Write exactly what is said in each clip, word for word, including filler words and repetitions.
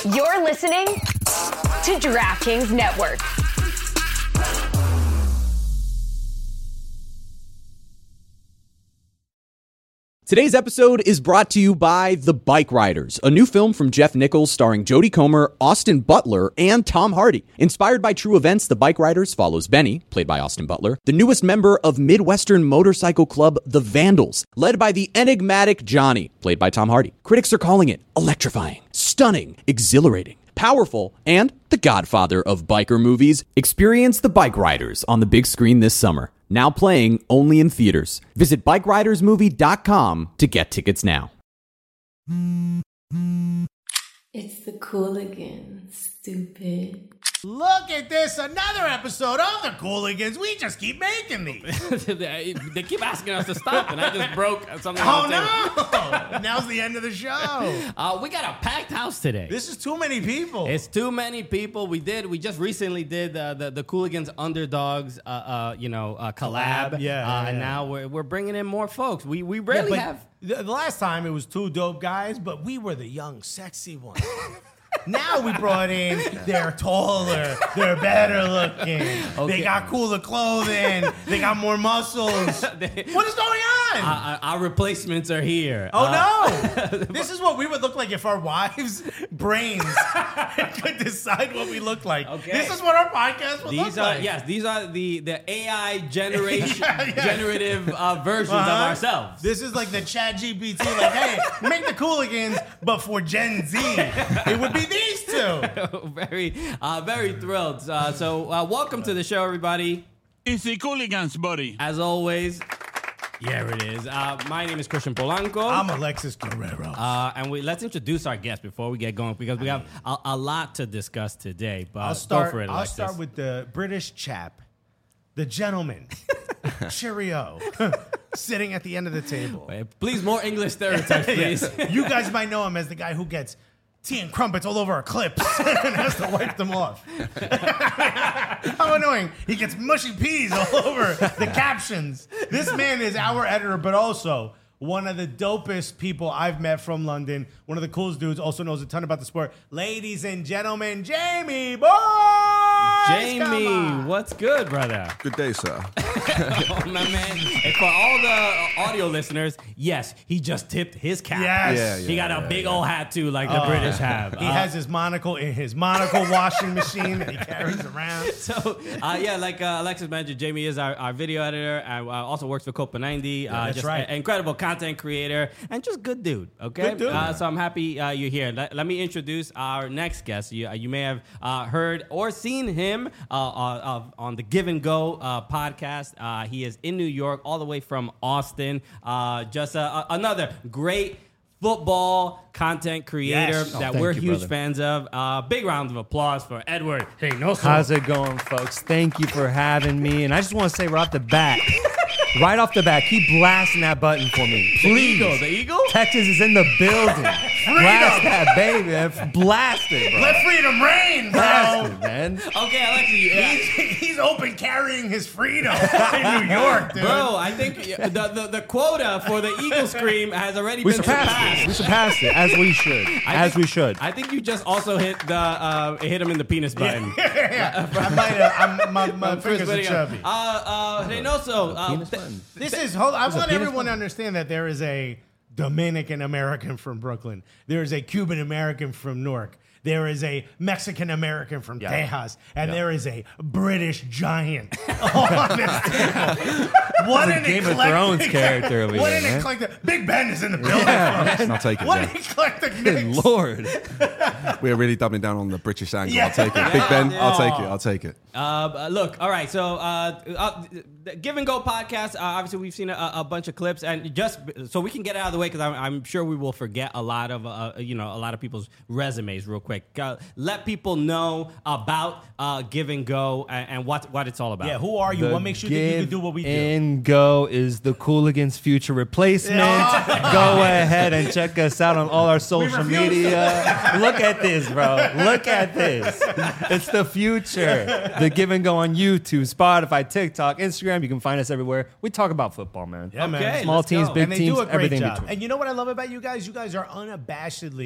You're listening to DraftKings Network. Today's episode is brought to you by The Bike Riders, a new film from Jeff Nichols starring Jodie Comer, Austin Butler, and Tom Hardy. Inspired by true events, The Bike Riders follows Benny, played by Austin Butler, the newest member of Midwestern motorcycle club The Vandals, led by the enigmatic Johnny, played by Tom Hardy. Critics are calling it electrifying, stunning, exhilarating, powerful, and the godfather of biker movies. Experience The Bike Riders on the big screen this summer. Now playing only in theaters. Visit bike riders movie dot com to get tickets now. It's the Cooligans, stupid. Look at this, another episode of the Cooligans. We just keep making these. they, they keep asking us to stop, and I just broke something. Oh, on the table. no. Now's the end of the show. Uh, we got a packed house today. This is too many people. It's too many people. We did. We just recently did uh, the the Cooligans Underdogs, uh, uh, you know, uh, collab. Collab, yeah, Uh, yeah, And yeah. now we're we're bringing in more folks. We we rarely but have. The, the last time it was two dope guys, but we were the young, sexy ones. Now we brought in, they're taller, they're better looking, Okay. they got cooler clothing, they got more muscles. They- What is going on? Uh, our replacements are here. Oh Uh, no! This is what we would look like if our wives' brains could decide what we look like. Okay. This is what our podcast would These look are like. yes. These are the the A I generation Yeah, yeah. generative uh, versions of Uh-huh. ourselves. This is like the Chat G P T, like, hey, make the Cooligans, but for Gen Z. It would be these two. very uh, very thrilled. Uh, so uh, welcome to the show, everybody. It's the Cooligans, buddy. As always, here it is. Uh, my name is Christian Polanco. I'm Alexis Guerrero. Uh, and we let's introduce our guest before we get going because we have a, a lot to discuss today. But I'll start. go for it, I'll Alexis. start with the British chap, the gentleman, Cheerio, sitting at the end of the table. Please, more English stereotypes, please. Yeah. You guys might know him as the guy who gets tea and crumpets all over our clips and has to wipe them off. How annoying. He gets mushy peas all over the captions. This man is our editor, but also one of the dopest people I've met from London. One of the coolest dudes, also knows a ton about the sport. Ladies and gentlemen, Jamie Boy! Jamie, what's good, brother? Good day, sir. Oh, my man. And for all the audio listeners, yes, he just tipped his cap. Yes. Yeah, yeah. He got a big old hat, too, like the Oh. British have. He Uh, has his monocle in his monocle washing machine that he carries around. So, uh, yeah, like uh, Alexis mentioned, Jamie is our, our video editor and uh, also works for Copa ninety. Uh, that's just right. an incredible content creator and just good dude, okay? Good dude. Uh, so I'm happy uh, you're here. Let, let me introduce our next guest. You, uh, you may have uh, heard or seen him uh, uh, uh, on the Give and Go uh, podcast. Uh, he is in New York, all the way from Austin. Uh, just uh, another great football content creator Yes. Oh, that thank we're you, huge brother. fans of. Uh, big round of applause for Edward Reynoso. How's it going, folks? Thank you for having me. And I just want to say right off the bat, right off the bat, keep blasting that button for me. The Please. Eagle, the Eagle? Texas is in the building. Blast that baby, man. Blast it, bro. Let freedom reign, Blast bro. it, man. Okay, Alexi, yeah. He's, he's open carrying his freedom in New York, dude. Bro, I think the, the, the quota for the Eagle Scream has already We been surpassed surpassed. it. We surpassed it, as we should. I As think- we should. I think you just also hit the uh, hit him in the penis button. yeah, I might have. I'm, my my From Chris fingers are Whittingham. chubby. Uh, uh, Reynoso, uh, Penis th- button. This is. Hold, I a want penis everyone button. to understand that there is a Dominican American from Brooklyn. There is a Cuban American from Newark. There is a Mexican American from Yeah. Tejas, and Yeah. there is a British giant on this table. What a an Game of eclectic- Thrones character over What here, an man. eclectic. Big Ben is in the building. Yeah, folks. I'll take it. What yeah. an eclectic Good mix. Lord. We're really doubling down on the British angle. Yeah. I'll take it. Big Ben, Yeah. I'll take it. I'll take it. Uh, look, all right. So, uh, uh, the Give and Go podcast. Uh, obviously, we've seen a, a bunch of clips, and just so we can get it out of the way, because I'm, I'm sure we will forget a lot of, uh, you know, a lot of people's resumes real quick. Uh, let people know about uh, Give and Go and, and what what it's all about. Yeah, who are you? What makes you think you can do what we do? And Go is the Cooligans' future replacement. Go ahead and check us out on all our social refuse media. Look at this, bro. Look at this. It's the future. The Give and Go on YouTube, Spotify, TikTok, Instagram. You can find us everywhere. We talk about football, man. Yeah, man. Okay, Small let's teams, go. big and they teams, do a great everything job. between. And you know what I love about you guys? You guys are unabashedly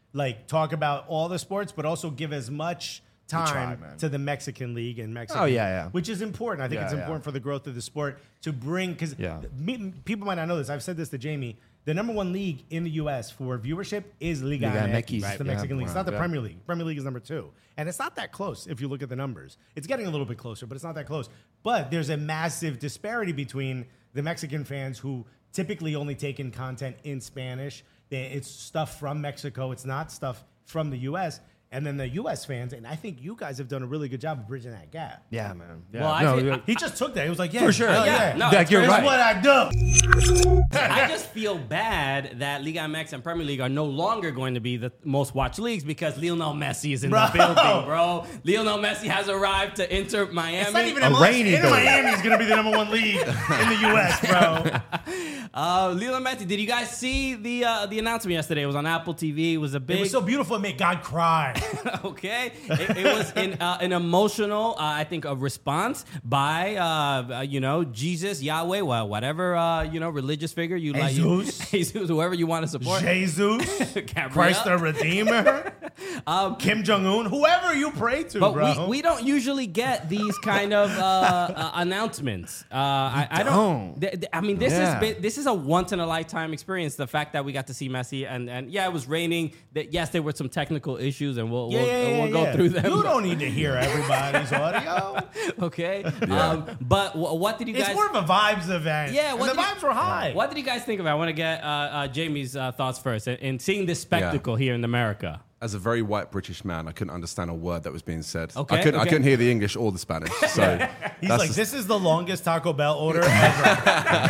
like talk about all the sports, but also give as much time try, man. to the Mexican League and Mexico. Oh, yeah, yeah. Which is important. I think Yeah, it's yeah. important for the growth of the sport to bring, because Yeah. people might not know this. I've said this to Jamie. The number one league in the U S for viewership is Liga, Liga M M X. X, It's the yeah. Mexican league. It's not the Yeah. Premier League. Premier League is number two. And it's not that close if you look at the numbers. It's getting a little bit closer, but it's not that close. But there's a massive disparity between the Mexican fans who typically only take in content in Spanish. They- It's stuff from Mexico. It's not stuff from the U S. And then the U S fans, and I think you guys have done a really good job of bridging that gap. Yeah, man. Yeah. Well, I no, think- yeah. He just took that. He was like, yeah, For sure. hell Yeah, yeah. no, Like, you're That's right. what I do. I just feel bad that Liga M X and Premier League are no longer going to be the most watched leagues because Lionel Messi is in Bro. the building, bro. Lionel Messi has arrived to Inter Miami. It's not even A M L S. rainy Inter day. Miami is going to be the number one league in the U S, bro. Uh, Lionel Messi, did you guys see the uh, the announcement yesterday? It was on Apple T V. It was a big. It was so beautiful, it made God cry. Okay, it, it was in, uh, an emotional, uh, I think, a response by uh, uh, you know Jesus, Yahweh, well, whatever uh, you know religious figure you like, Jesus. Jesus, whoever you want to support. Jesus, Gabrielle. Christ the Redeemer, Kim Jong Un, whoever you pray to, But bro. we, we don't usually get these kind of uh, uh, announcements. Uh, I, I don't. don't. th- th- I mean, this Yeah. is been, this is a once in a lifetime experience. The fact that we got to see Messi and, and yeah, it was raining. That yes, there were some technical issues, and we'll yeah, we'll, yeah, yeah, we'll go yeah. through them. You don't need to hear everybody's audio. Okay. Um, but w- what did you It's guys? more of a vibes event. Yeah, and what the did you- vibes were high. What did you guys think of it? I want to get uh, uh, Jamie's uh, thoughts first. In, in seeing this spectacle here in America. As a very white British man, I couldn't understand a word that was being said. Okay, I couldn't. okay. I couldn't hear the English or the Spanish. So He's that's like, the, this is the longest Taco Bell order ever.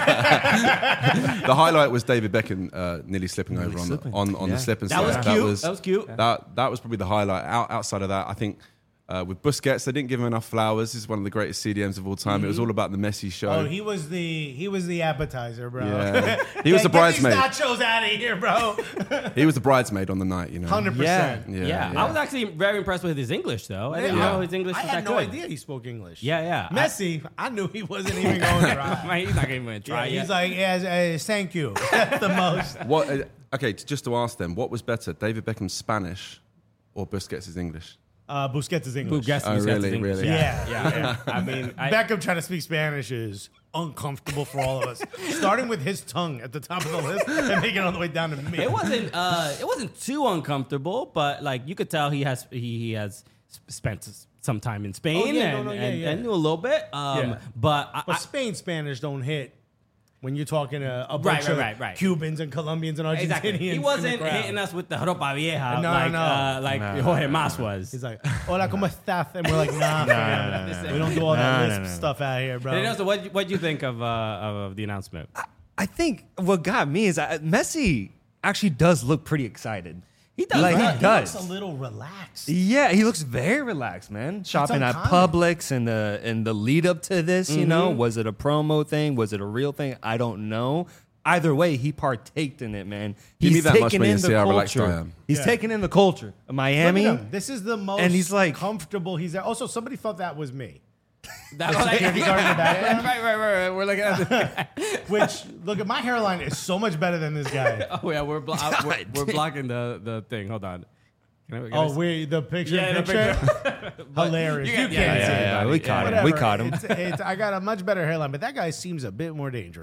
the highlight was David Beckham uh, nearly slipping over on slipping. the on, on Yeah. the slip and That was slide. cute. That was cute. That that was probably the highlight. Out, outside of that, I think. Uh, with Busquets, they didn't give him enough flowers. He's one of the greatest C D Ms of all time. It was all about the Messi show. Oh, he was the he was the appetizer, bro. Yeah. He was the Get these bridesmaid. nachos out of here, bro. He was the bridesmaid on the night, you know. Hundred Yeah. percent. Yeah, Yeah, yeah. I was actually very impressed with his English, though. I didn't Yeah. know his English I was had that no good. idea he spoke English. Yeah, yeah. I- Messi, I, knew he wasn't even going to try. Man, he's not even going to try Yeah, yet. he's like, yeah, uh, thank you. That's the most. What? Uh, okay, t- just to ask them, what was better, David Beckham's Spanish or Busquets' English? Uh, Busquets is English. Who guessed Oh, Busquets' really, English? really? Yeah. yeah, yeah. I mean, I, Beckham trying to speak Spanish is uncomfortable for all of us. Starting with his tongue at the top of the list and making it all the way down to me. it wasn't. Uh, it wasn't too uncomfortable, but like you could tell he has he, he has sp- spent s- some time in Spain Oh, yeah, no, and, no, yeah, and, yeah. and knew a little bit. Um, Yeah. But, I, But I- Spain Spanish don't hit when you're talking to a Right, bunch right, of right, right. Cubans and Colombians and Argentinians. exactly. He in the wasn't crowd. hitting us with the ropa vieja No, like no. uh, like No, Jorge no, Mas was. He's like, hola, ¿cómo estás? And we're like, nah, fam. no, no, we don't do all that No, lisp no, no. stuff out here, bro. And also, what what do you think of uh, of the announcement? I think what got me is uh, Messi actually does look pretty excited. He does. Like, right? he does. looks a little relaxed. Yeah, he looks very relaxed, man. Shopping at uncommon. Publix and the and the lead up to this, you Mm-hmm. know, was it a promo thing? Was it a real thing? I don't know. Either way, he partaked in it, man. Give He's me that much taking when you in see the how relaxed culture. I am. He's Yeah. taking in the culture of Miami. Look at him. This is the most And he's like- comfortable he's there. Also, somebody thought that was me. That was like, security guard in the background? right, right, right, right. We're looking at the Which, look at my hairline is so much better than this guy. Oh yeah, we're, blo- uh, we're, we're blocking the, the thing. Hold on. Can I, can I Oh, see- we the picture Yeah, the picture. Hilarious. You You, got- can't yeah, see yeah, it. yeah, we caught him. Whatever. We caught him. It's, it's, I got a much better hairline, but that guy seems a bit more dangerous.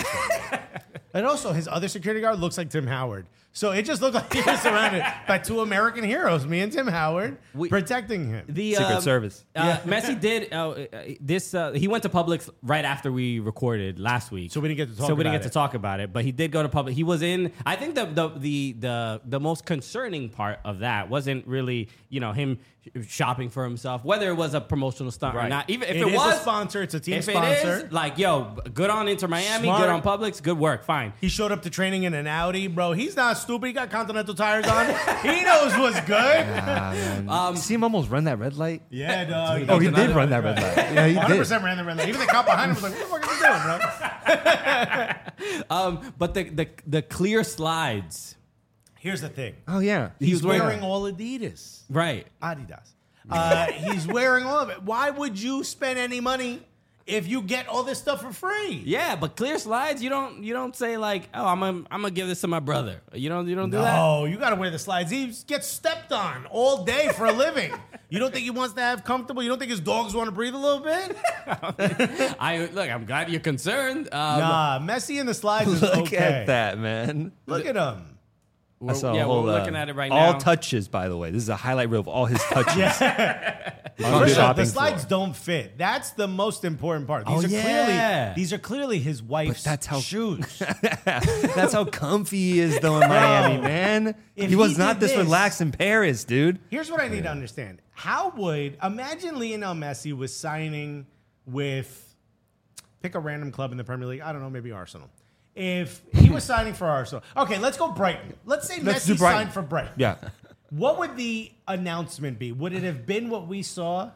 And also, his other security guard looks like Tim Howard. So it just looked like he was surrounded by two American heroes, me and Tim Howard, We- protecting him. The Secret um, Service. Uh, Messi did uh, uh, this. Uh, he went to Publix right after we recorded last week, So we didn't get to talk So we didn't about get it. to talk about it, but he did go to Publix. He was in. I think the the the the the most concerning part of that wasn't really you know him shopping for himself, whether it was a promotional stunt or Right. not. Even if It it, is a was sponsor. It's a team if sponsor. it is, like yo, good on Inter Miami, Smart. good on Publix, good work, fine. He showed up to training in an Audi, bro. He's not stupid. He got Continental tires on. He knows what's good. Um, See him almost run that red light. Yeah, dog. Oh, he did run that red light. Yeah, he one hundred did. percent ran the red light. Even the cop behind him was like, what the fuck is he doing, bro? Um, but the the the clear slides, Here's the thing. Oh yeah, He He's was wearing- wearing all Adidas. right? Adidas. Uh, he's wearing all of it. Why would you spend any money if you get all this stuff for free. Yeah, but clear slides, you don't you don't say like, oh, I'm gonna I'm gonna give this to my brother. You don't you don't do that. No, you got to wear the slides. He gets stepped on all day for a living. You don't think he wants to have comfortable? You don't think his dogs want to breathe a little bit? I look, I'm glad you're concerned. Um, Nah, Messi in the slides is Look okay. at that, man. Look at him. I saw yeah, a whole, we're uh, looking at it right all now. touches, by the way. This is a highlight reel of all his touches. First of all, shopping the slides floor. don't fit. That's the most important part. These Oh, are yeah. clearly these are clearly his wife's that's how- shoes. That's how comfy he is, though, in Miami, man. If He was he not did this this- relaxed in Paris, dude. Here's what I need to understand. How would imagine Lionel Messi was signing with pick a random club in the Premier League. I don't know, maybe Arsenal. If he was signing for Arsenal, okay, let's go Brighton. Let's say Let's do Messi Brighton. signed for Brighton. Yeah. What would the announcement be? Would it have been what we saw?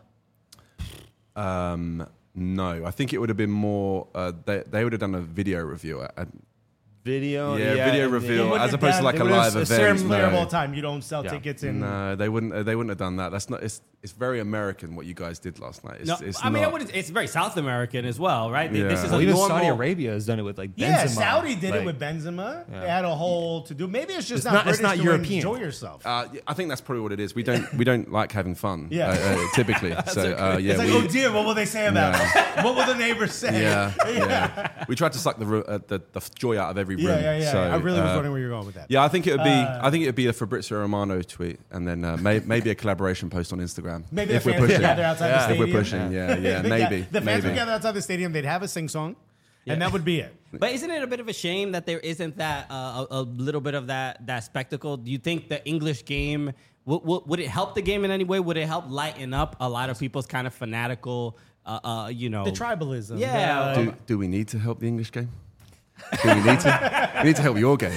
Um, no, I think it would have been more. Uh, they they would have done a video review. At, at, Video. Yeah, video and- reveal, yeah. wouldn't as have opposed to done- like they a would have live a event. certain player of no. all time. You don't sell Yeah. tickets in. No, they wouldn't. uh, They wouldn't have done that. That's not. It's it's very American what you guys did last night. It's, No, it's I mean, I not- would, it's very South American as well, right? Yeah. This is Well, a Well, even normal. Saudi Arabia has done it with like Benzema. Yeah, Saudi did Like, it with Benzema. Yeah. They had a whole to do. Maybe it's just It's not, not- it's British not to European. enjoy yourself. Uh, yeah, I think that's probably what it is. We don't we don't like having fun. Yeah. uh, uh, typically. so uh, yeah, it's like, we, oh dear, what will they say about us? What will the neighbors say? yeah, yeah. We tried to suck the, ru- uh, the the joy out of every room. yeah, yeah. yeah. So, I really was uh, wondering where you're going with that. Yeah, I think it would be. Uh, I think it would be a Fabrizio Romano tweet, and then uh, may, maybe a collaboration post on Instagram. Maybe if the we're fans pushing. gather outside the If stadium. we're pushing, yeah, yeah, They maybe, got- the fans would maybe. gather outside the stadium. They'd have a sing song, and that would be it. But isn't it a bit of a shame that there isn't that uh, a, a little bit of that that spectacle? Do you think the English game would, would, would it help the game in any way? Would it help lighten up a lot of people's kind of fanatical, uh, uh, you know, The tribalism. Yeah. the- Do, do we need to help the English game? Do we need to? We need to help your game.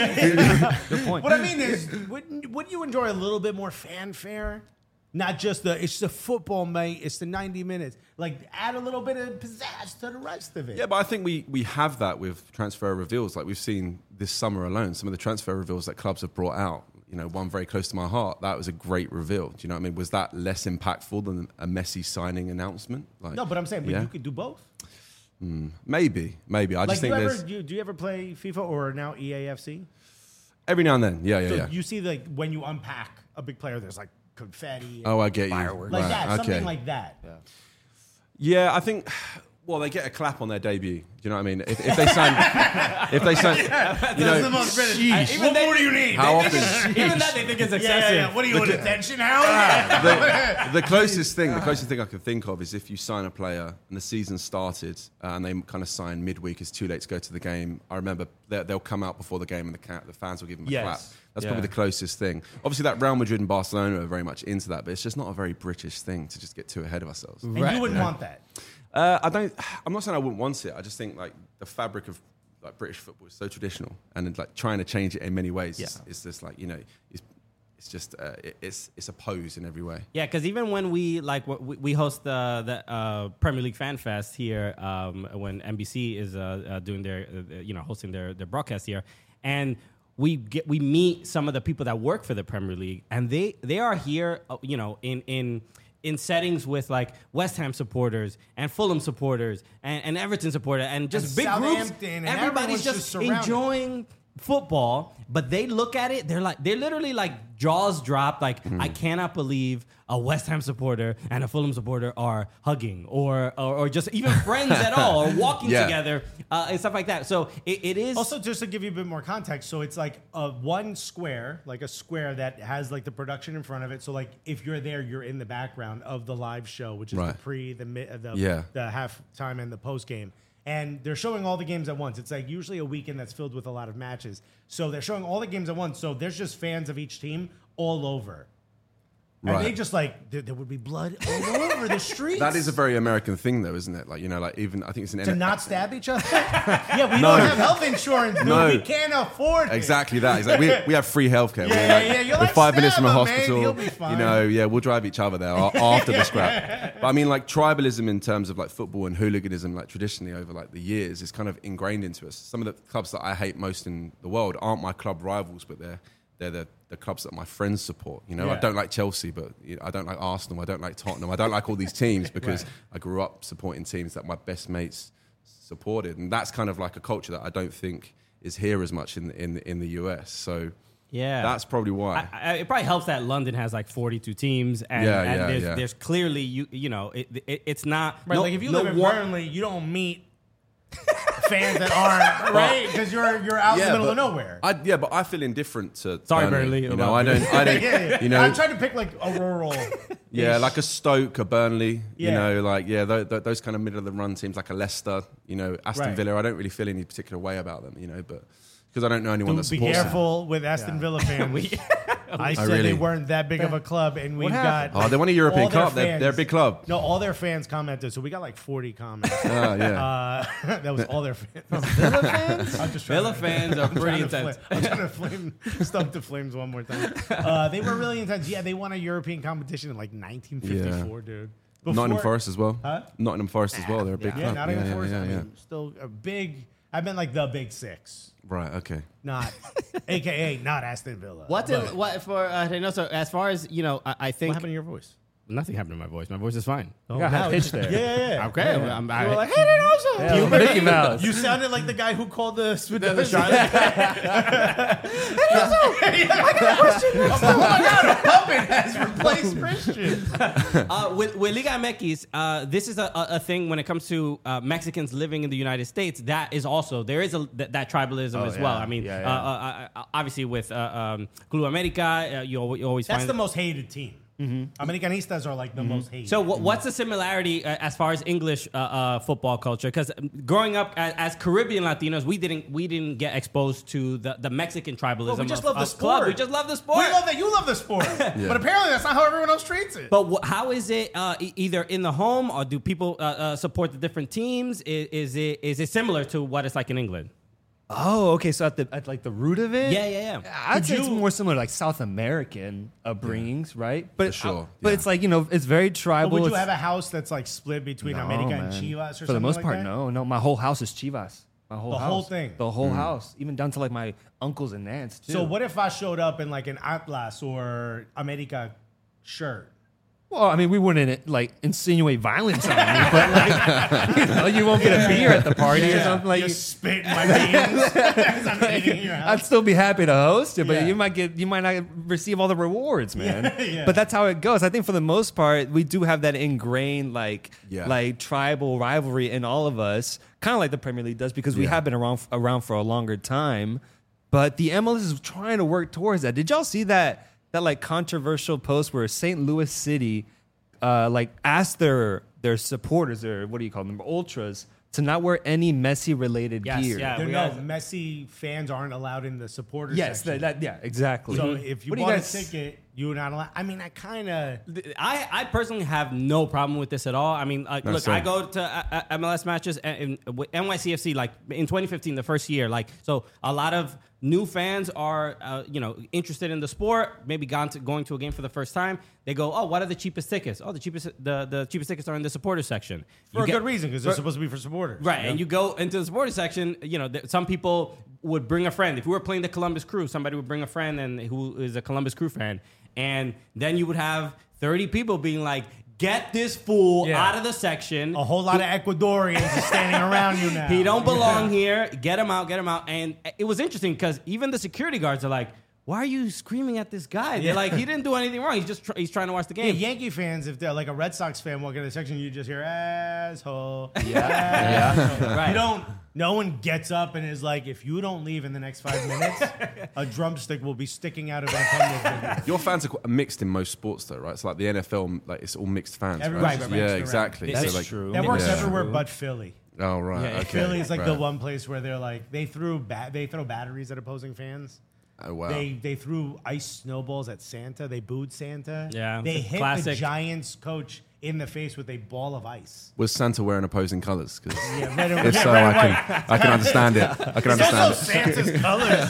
Good point. What I mean is, wouldn't, wouldn't you enjoy a little bit more fanfare? Not just the, it's the football, mate. It's the ninety minutes. Like, add a little bit of pizzazz to the rest of it. Yeah, but I think we, we have that with transfer reveals. Like we've seen this summer alone, some of the transfer reveals that clubs have brought out. You know, one very close to my heart. That was a great reveal. Do you know what I mean? Was that less impactful than a Messi signing announcement? Like, No, but I'm saying, but yeah? you could do both. maybe, maybe. I Like, just do think you, there's ever, do, you, do you ever play FIFA or now E A F C? every now and then. Yeah, yeah, So yeah. you see, like, when you unpack a big player, there's like confetti. And Oh, I get you. Fireworks. like Right, that, something okay. like that. Yeah, I think. Well, they get a clap on their debut. Do you know what I mean? If, if they sign, if they sign, you That's the know, most British. Sheesh. What more do you need? how often? even that they think it's Yeah, excessive. yeah, yeah. What are you, an attention hound? the, the closest thing, the closest thing I can think of is if you sign a player and the season started uh, and they kind of sign midweek, it's too late to go to the game. I remember they- they'll come out before the game and the, ca- the fans will give them a Yes. clap. That's Yeah. probably the closest thing. Obviously, that Real Madrid and Barcelona are very much into that, but it's just not a very British thing to just get too ahead of ourselves. And you wouldn't want that. Uh, I don't. I'm not saying I wouldn't want it. I just think like the fabric of like British football is so traditional, and like trying to change it in many ways is, Yeah. is just like you know, it's it's just uh, it, it's it's a pose in every way. Yeah, because even when we like wh- we we host the the uh, Premier League Fan Fest here, um, when N B C is uh, uh, doing their uh, you know hosting their their broadcast here, and we get we meet some of the people that work for the Premier League, and they they are here, uh, you know, in in. in settings with like West Ham supporters and Fulham supporters and, and Everton supporters and just And big groups. Southampton, and Everybody's everyone's just, just surrounded. enjoying football, but they look at it, they're like they're literally like jaws dropped, like I cannot believe a West Ham supporter and a Fulham supporter are hugging or or, or just even friends at all or walking Yeah. together uh, and stuff like that. So it, it is Also, just to give you a bit more context, so it's like a one square, like a square that has like the production in front of it. So like if you're there, you're in the background of the live show, which is the Right. pre, the mid, uh, the Yeah. the halftime and the post game. And they're showing all the games at once. It's like usually a weekend that's filled with a lot of matches. So they're showing all the games at once. So there's just fans of each team all over. And Right. they just like, there, there would be blood all over the streets. That is a very American thing, though, isn't it? Like you know, like even I think it's an To N- not stab each other? Yeah, we No. don't have health insurance, dude. No. We can't afford it. Exactly that. Exactly. We, we have free healthcare. Yeah, we're yeah, like, yeah. You're we're like, five minutes from a "Stab him, man. hospital. He'll be fine." You know, yeah, we'll drive each other there a- after the scrap. But I mean, like tribalism in terms of like football and hooliganism, like traditionally over like the years, is kind of ingrained into us. Some of the clubs that I hate most in the world aren't my club rivals, but they're they're the the clubs that my friends support. You know, Yeah. I don't like Chelsea, but you know, I don't like Arsenal. I don't like Tottenham. I don't like all these teams because Right. I grew up supporting teams that my best mates supported, and that's kind of like a culture that I don't think is here as much in in in the U S. So Yeah, that's probably why. I, I, it probably helps that London has like forty-two teams, and, Yeah, and yeah, there's, yeah. there's clearly you you know it, it, it's not Right, no, like if you no live in one- Burnley, you don't meet fans that aren't right because you're you're out in the middle of but nowhere. I, yeah, but I feel indifferent to Sorry, Burnley. Burnley, You about know, I me. don't. I don't. yeah, yeah. You know, I'm trying to pick like a rural. yeah, like a Stoke, a Burnley. Yeah. You know, like yeah, th- th- those kind of middle of the run teams, like a Leicester. You know, Aston Right. Villa. I don't really feel any particular way about them. You know, but because I don't know anyone Dude, that be supports them. careful with Aston Villa fans. I said really? they weren't that big of a club, and we've got. Oh, they won a European all their Cup. They're, fans- they're a big club. No, all their fans commented, so we got like forty comments. Oh, yeah. Uh, that was all their fans. Villa fans? I'm just trying Villa to- fans are I'm pretty trying to intense. flame- I'm trying to flame, stump the flames one more time. Uh, they were really intense. Yeah, they won a European competition in like nineteen fifty-four, dude. Before- Nottingham Forest as well. Huh? Nottingham Forest as well. They're a big Yeah, club. Nottingham yeah, Forest. yeah, I yeah, mean, still a big. I meant like the big six, yeah. Right. Okay. not A K A not Aston Villa. What's But it, what for? Uh, Reynoso, as far as you know, I, I think what happened to your voice? nothing happened to my voice. My voice is fine. You got high pitch there. Yeah, yeah, yeah. Okay, Yeah. I'm, You I, were like, hey, Reynoso. Yeah, You, Mickey Mouse. you sounded like the guy who called the the, the shot. Oh my God, a puppet has replaced Christian. Uh, with, with Liga M X, uh, this is a, a, a thing when it comes to uh, Mexicans living in the United States. That is also there is a th- that tribalism Oh, as well. yeah. I mean, Yeah, uh, yeah. uh, uh, obviously with uh, um, Club America, uh, you, al- you always That's find the most hated team. Mm-hmm. Americanistas are like the most hated. So, what, what's the similarity uh, as far as English uh, uh, football culture? Because growing up as, as Caribbean Latinos, we didn't we didn't get exposed to the, the Mexican tribalism. Well, we just of, love the of sport. club. We just love the sport. we love that you love the sport, but apparently that's not how everyone else treats it. But wh- how is it uh, e- either in the home or do people uh, uh, support the different teams? Is, is it is it similar to what it's like in England? Oh, okay. So at the at like the root of it, Yeah, yeah, yeah. I'd Could say it's you- more similar to like South American upbringings, right? But For sure, but yeah. it's like you know, it's very tribal. But would you It's- have a house that's like split between No, America man. and Chivas or For something the most like part, that? no, no. My whole house is Chivas. My whole The house, whole thing? the whole house, even down to like my uncles and aunts too. So what if I showed up in like an Atlas or America shirt? Well, I mean, we wouldn't like insinuate violence on you, but like, you know, you won't get a beer at the party or something like. you spit in my beans as I'm eating in your house. I'd still be happy to host it, but Yeah. you might get you might not receive all the rewards, man. Yeah, yeah. But that's how it goes. I think for the most part, we do have that ingrained like Yeah. like tribal rivalry in all of us, kind of like the Premier League does, because we Yeah. have been around around for a longer time. But the M L S is trying to work towards that. Did y'all see that that like controversial post where Saint Louis City uh, like asked their their supporters, or what do you call them, ultras, to not wear any Messi related Yes, gear? yeah. There- we no, have- Messi fans aren't allowed in the supporters Yes, section. that, that, yeah, exactly. so if you What do bought guys- a ticket, you're not allowed. I mean, I kind of. I, I personally have no problem with this at all. I mean, like, No, look, same. I go to uh, uh, M L S matches and, and with N Y C F C like in twenty fifteen, the first year. Like, so a lot of new fans are, uh, you know, interested in the sport. Maybe gone to going to a game for the first time. They go, oh, what are the cheapest tickets? Oh, the cheapest the, the cheapest tickets are in the supporters section For You a get- good reason, because they're for- supposed to be for supporters. Right, and you go into the supporters section. You know, th- some people would bring a friend. If we were playing the Columbus Crew, somebody would bring a friend and who is a Columbus Crew fan, and then you would have thirty people being like, "Get this fool Yeah. out of the section." A whole lot of Ecuadorians are standing around you now. He don't belong here. Get him out. Get him out. And it was interesting because even the security guards are like, "Why are you screaming at this guy?" They're like, "He didn't do anything wrong. He's just tr- he's trying to watch the Yeah, game." Yankee fans, if they're like a Red Sox fan walking in the section, you just hear asshole. Yeah. asshole. Right. You don't. No one gets up and is like, if you don't leave in the next five minutes, a drumstick will be sticking out of an appendix. Your fans are quite mixed in most sports, though, right? It's like the N F L, like it's all mixed fans, Every- right? right, right, yeah, mixed exactly. around. That's like, true. That works Yeah. everywhere but Philly. Oh right, Yeah, okay. Philly is like the right. one place where they're like they threw ba- they throw batteries at opposing fans. Oh wow. They they threw ice snowballs at Santa. They booed Santa. Yeah, They it's a hit classic. the Giants coach in the face with a ball of ice. Was Santa wearing opposing colours? Because Yeah, red and, if yeah, so, red I and can white. I can understand it. I can understand Those it. Santa's colors.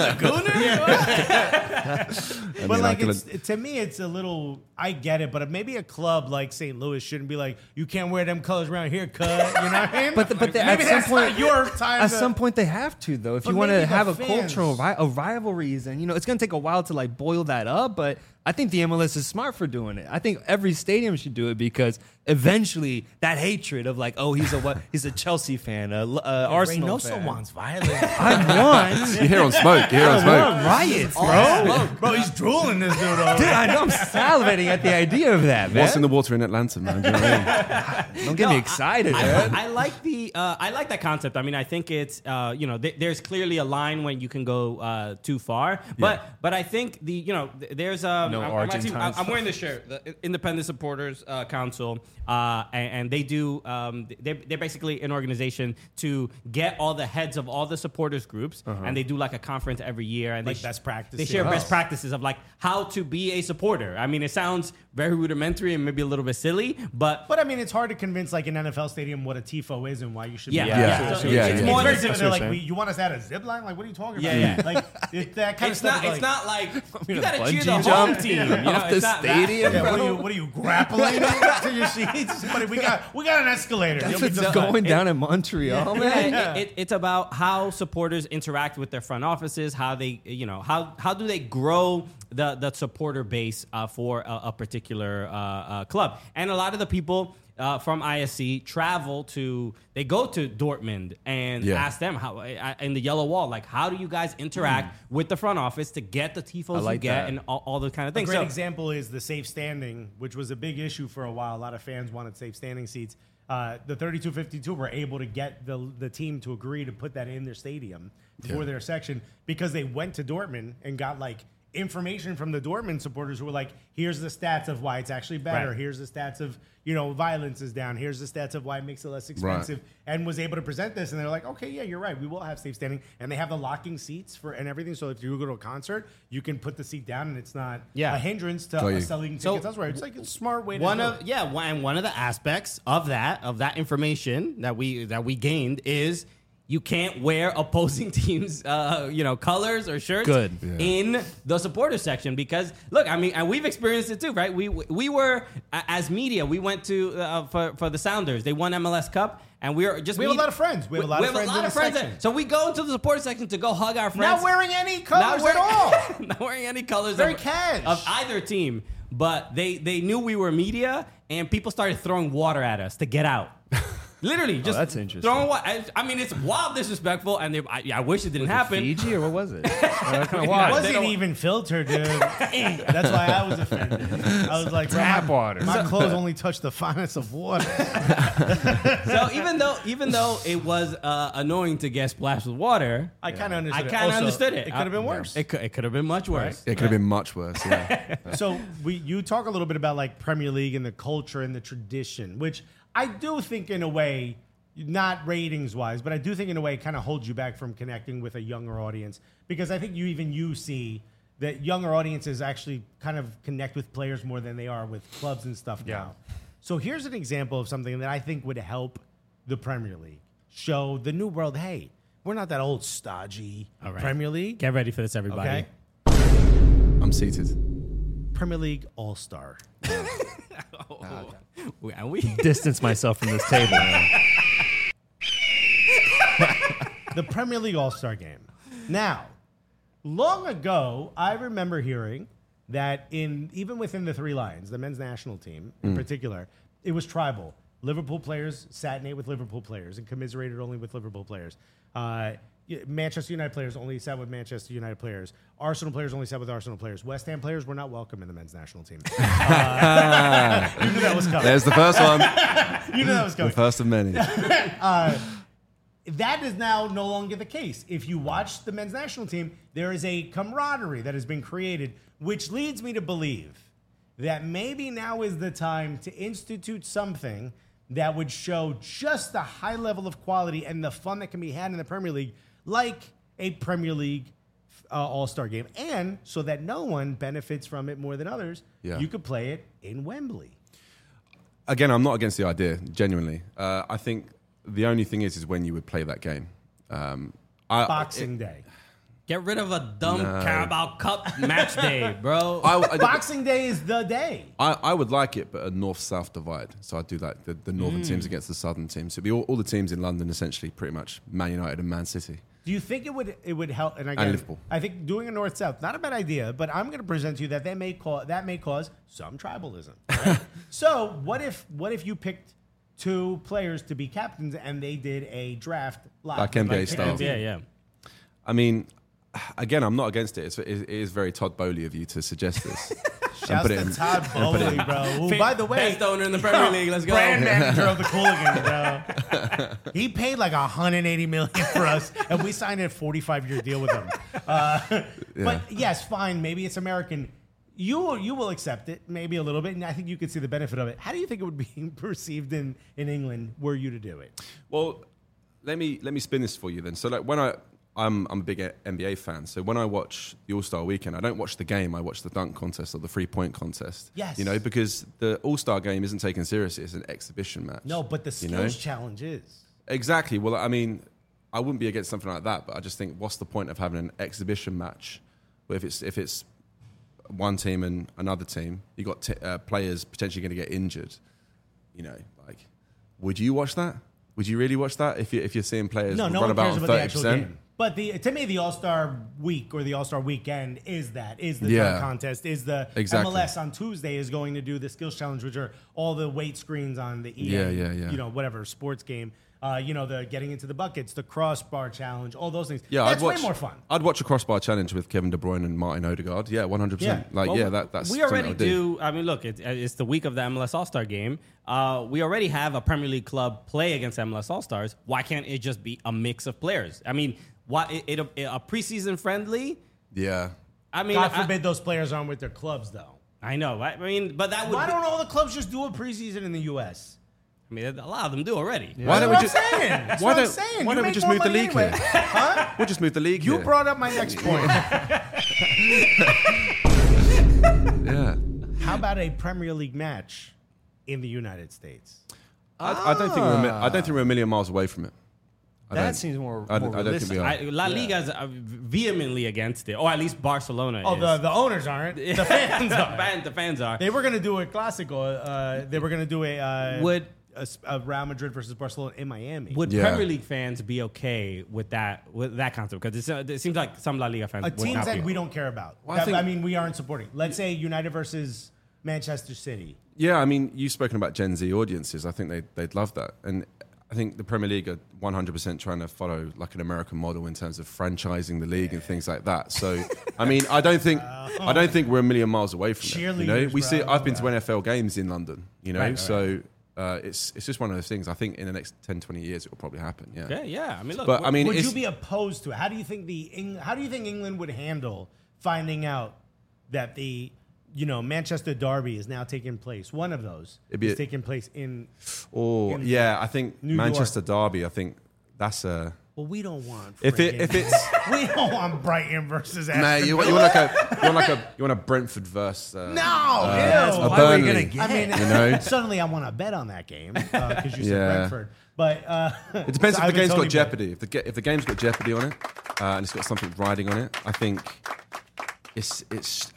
I But mean, I like, can- it's, to me, it's a little. I get it, but maybe a club like Saint Louis shouldn't be like, you can't wear them colors around here, cut. You know what I mean? But the, but the, maybe at some that's point, not your time. at to, some point they have to though. If But you want maybe to the have a fans- cultural ri- of rivalries, and you know it's going to take a while to like boil that up. But I think the M L S is smart for doing it. I think every stadium should do it because eventually that hatred of like, oh, he's a what? He's a Chelsea fan, a, a Arsenal Reynoso fan. wants violence. I want. You hear on smoke. You hear on I smoke. want riots, bro. Bro, he's drooling this dude over. Dude, I know I'm salivating at the idea of that, man. What's in the water in Atlanta, man? Do you know what I mean? Don't get me excited, I, man. I, I like the uh, I like that concept. I mean, I think it's uh, you know th- there's clearly a line when you can go uh, too far, but but I think the you know th- there's um, No I'm, I'm, actually- Argentine I'm, I'm stuff. wearing this shirt, the Independent Supporters uh, Council, uh, and, and they do um, they're, they're basically an organization to get all the heads of all the supporters groups, and they do like a conference every year, and Like they best practices. They share Oh. best practices of like how to be a supporter. I mean, it sounds very rudimentary and maybe a little bit silly, but But I mean, it's hard to convince like an N F L stadium what a tifo is and why you should. Yeah. be Yeah. Yeah. So Yeah, it's yeah. more It's very than- different. They're like, saying. we, you want us to add a zip line? Like, what are you talking about? Yeah, yeah. Like, it, that kind it's of stuff. not. is It's like, not like you a gotta cheer the bungee home jump team. You know, off it's the not that. stadium? Yeah, what are you? What are you grappling to your seats? Buddy, we got we got an escalator. That's You'll be what's just going fine. down in Montreal, man. Yeah, it, it, it's about how supporters interact with their front offices, how they, you know, how how do they grow the the supporter base uh, for a, a particular uh, uh, club, and a lot of the people. Uh, from I S C travel to they go to Dortmund and Yeah. ask them how uh, in the yellow wall, like how do you guys interact with the front office to get the tifos I like you get that. and all, all those kind of A things. great So- example is the safe standing, which was a big issue for a while. A lot of fans wanted safe standing seats. Uh, the thirty-two fifty-two were able to get the the team to agree to put that in their stadium for their section because they went to Dortmund and got like information from the Dortmund supporters who were like, here's the stats of why it's actually better. Right. Here's the stats of, you know, violence is down. Here's the stats of why it makes it less expensive. And was able to present this. And they're like, okay, yeah, you're right. We will have safe standing. And they have the locking seats for and everything. So if you go to a concert, you can put the seat down and it's not Yeah. a hindrance to Got you. uh, selling So- tickets elsewhere. It's like a smart way to one do of it. yeah one, and one of the aspects of that of that information that we that we gained is you can't wear opposing teams uh, you know colors or shirts Good. Yeah. in the supporter section because look I mean and we've experienced it too right we we were a- as media we went to uh, for for the Sounders they won M L S Cup and we were just We have a meet- lot of friends. We have a lot we of have friends a lot in of the friends section. there. So we go into the supporter section to go hug our friends Not wearing any colors wearing- at all. not wearing any colors Very of, cash. of either team. But they, they knew we were media, and people started throwing water at us to get out. Literally, just that's interesting. throwing water. I, I mean, it's wild disrespectful, and they, I, I wish it didn't happen. Fiji or what was it? What kind of It water? wasn't don't- even filtered, dude. That's why I was offended. I was like, Tap my, water. My clothes only touch the finest of water. So even though even though it was uh, annoying to get splashed with water, I kind of I understood. it. kind of Also, understood it. It could have been worse. It could it could have been much worse. It could have been much worse. Yeah. So we, you talk a little bit about like Premier League and the culture and the tradition, which I do think in a way, not ratings wise, but I do think in a way kind of holds you back from connecting with a younger audience because I think you even you see that younger audiences actually kind of connect with players more than they are with clubs and stuff now. So here's an example of something that I think would help the Premier League show the new world, hey, we're not that old stodgy All right. Premier League. Get ready for this, everybody. Okay. I'm seated. Premier League All-Star. Oh, we- and we Distance myself from this table, man. The Premier League All-Star Game. Now, long ago, I remember hearing that in even within the Three Lions, the men's national team in particular, it was tribal. Liverpool players sat and ate with Liverpool players and commiserated only with Liverpool players. Uh, y- Manchester United players only sat with Manchester United players. Arsenal players only sat with Arsenal players. West Ham players were not welcome in the men's national team. Uh, you knew that was coming. There's the first one. You knew that was The coming. first of many. That is now no longer the case. If you watch the men's national team, there is a camaraderie that has been created, which leads me to believe that maybe now is the time to institute something that would show just the high level of quality and the fun that can be had in the Premier League, like a Premier League uh, All-Star game. And so that no one benefits from it more than others, Yeah. you could play it in Wembley. again, I'm not against the idea. Genuinely, uh, I think the only thing is, is when you would play that game. Um, I, Boxing it, Day. Get rid of a dumb Carabao Cup match day, bro. I, I, Boxing Day is the day. I, I would like it, but a north-south divide. So I'd do like the, the northern Mm. teams against the southern teams. So it'd be all, all the teams in London, essentially, pretty much Man United and Man City. Do you think it would it would help? And again, Liverpool. I think doing a north south not a bad idea, but I'm going to present to you that that may cause that may cause some tribalism. Right? So what if what if you picked two players to be captains and they did a draft live, Like N B A style. Yeah, yeah. I mean, again, I'm not against it. It's, it is very Todd Bowley of you to suggest this. Shouts put it to in- Todd and put it Bowley, in. bro. Who, by the way, Best owner in the Premier League. Let's go. brand manager of the Cooligans, bro. He paid like one hundred eighty million dollars for us, and we signed a forty-five year deal with him. Uh, But yes, fine. Maybe it's American. You will, you will accept it, maybe a little bit, and I think you could see the benefit of it. How do you think it would be perceived in, in England were you to do it? Well, let me let me spin this for you then. So like when I I'm I'm a big N B A fan. So when I watch the All Star Weekend, I don't watch the game. I watch the dunk contest or the three point contest. Yes. You know, because the All Star game isn't taken seriously. It's an exhibition match. No, but the you skills know? challenge is. Exactly. Well, I mean, I wouldn't be against something like that, but I just think, what's the point of having an exhibition match? Where if it's if it's one team and another team, you got t- uh, players potentially going to get injured. You know, like, would you watch that? Would you really watch that if you if you're seeing players No, no run one about cares on about the thirty actual percent? game. But the to me, the All Star Week or the All Star Weekend is that is the Yeah. dunk contest is the Exactly. M L S on Tuesday is going to do the skills challenge, which are all the weight screens on the E A, Yeah, yeah, yeah. you know, whatever sports game. Uh, you know, the getting into the buckets, the crossbar challenge, all those things. Yeah, that's I'd watch way more fun. I'd watch a crossbar challenge with Kevin De Bruyne and Martin Odegaard. Yeah, one hundred percent. Yeah. Like, Well, yeah, that, that's we something already I'll do. I mean, look, it's, it's the week of the M L S All Star game. Uh, we already have a Premier League club play against M L S All Stars. Why can't it just be a mix of players? I mean, what it, it, a, a preseason friendly? Yeah. I mean, God I- forbid those players aren't with their clubs, though. I know. I mean, but that would. Why be- don't all the clubs just do a preseason in the U S? I mean, a lot of them do already. Why don't we That's just what I'm saying. That's why what I'm don't saying. why You don't we make just more move the money league anyway. here? Huh? We'll just move the league You here. brought up my next point. Yeah. How about a Premier League match in the United States? I, I don't think we're a mi- I don't think we're a million miles away from it. I That don't- seems more- I, more don't- I don't think we are. I, La Liga is uh, vehemently against it, or at least Barcelona Oh, is. the, the owners aren't. The fans the, are. fan- the fans are. They were going to do a Clásico. Uh, they were going to do a, uh, Would- a, s- a Real Madrid versus Barcelona in Miami. Would Yeah. Premier League fans be okay with that with that concept? Because uh, it seems like some La Liga fans a would team not that be. we don't care about. Well, I That- I, think- mean, we aren't supporting. Let's say United versus Manchester City. Yeah, I mean, you've spoken about Gen Z audiences. I think they'd, they'd love that. And I think the Premier League are one hundred percent trying to follow like an American model in terms of franchising the league and things like that. So, I mean, I don't think I don't think we're a million miles away from it. You know, Cheerleaders, we see. bro. I've been to N F L games in London. You know, Right, right, so uh, it's it's just one of those things. I think in the next ten, twenty years, it will probably happen. Yeah. Yeah, yeah. I mean, look. But I mean, Would it's, you be opposed to it? How do you think the Eng- How do you think England would handle finding out that the you know Manchester Derby is now taking place? One of those It'd be is a- taking place in. or in yeah, I think New Manchester Derby. I think that's a. Well, we don't want. If it friggin- if it's we don't want Brighton versus Aston Mate, you, want- you Villa. want like a you want like a you want a Brentford versus uh, No, uh, ew. a Why are we Burnley. gonna get I mean, You know? suddenly I want to bet on that game because you said Yeah. Brentford. But uh, It depends so if I the would game's totally got bet. Jeopardy. If the ge- if the game's got Jeopardy on it uh, and it's got something riding on it, I think it's it's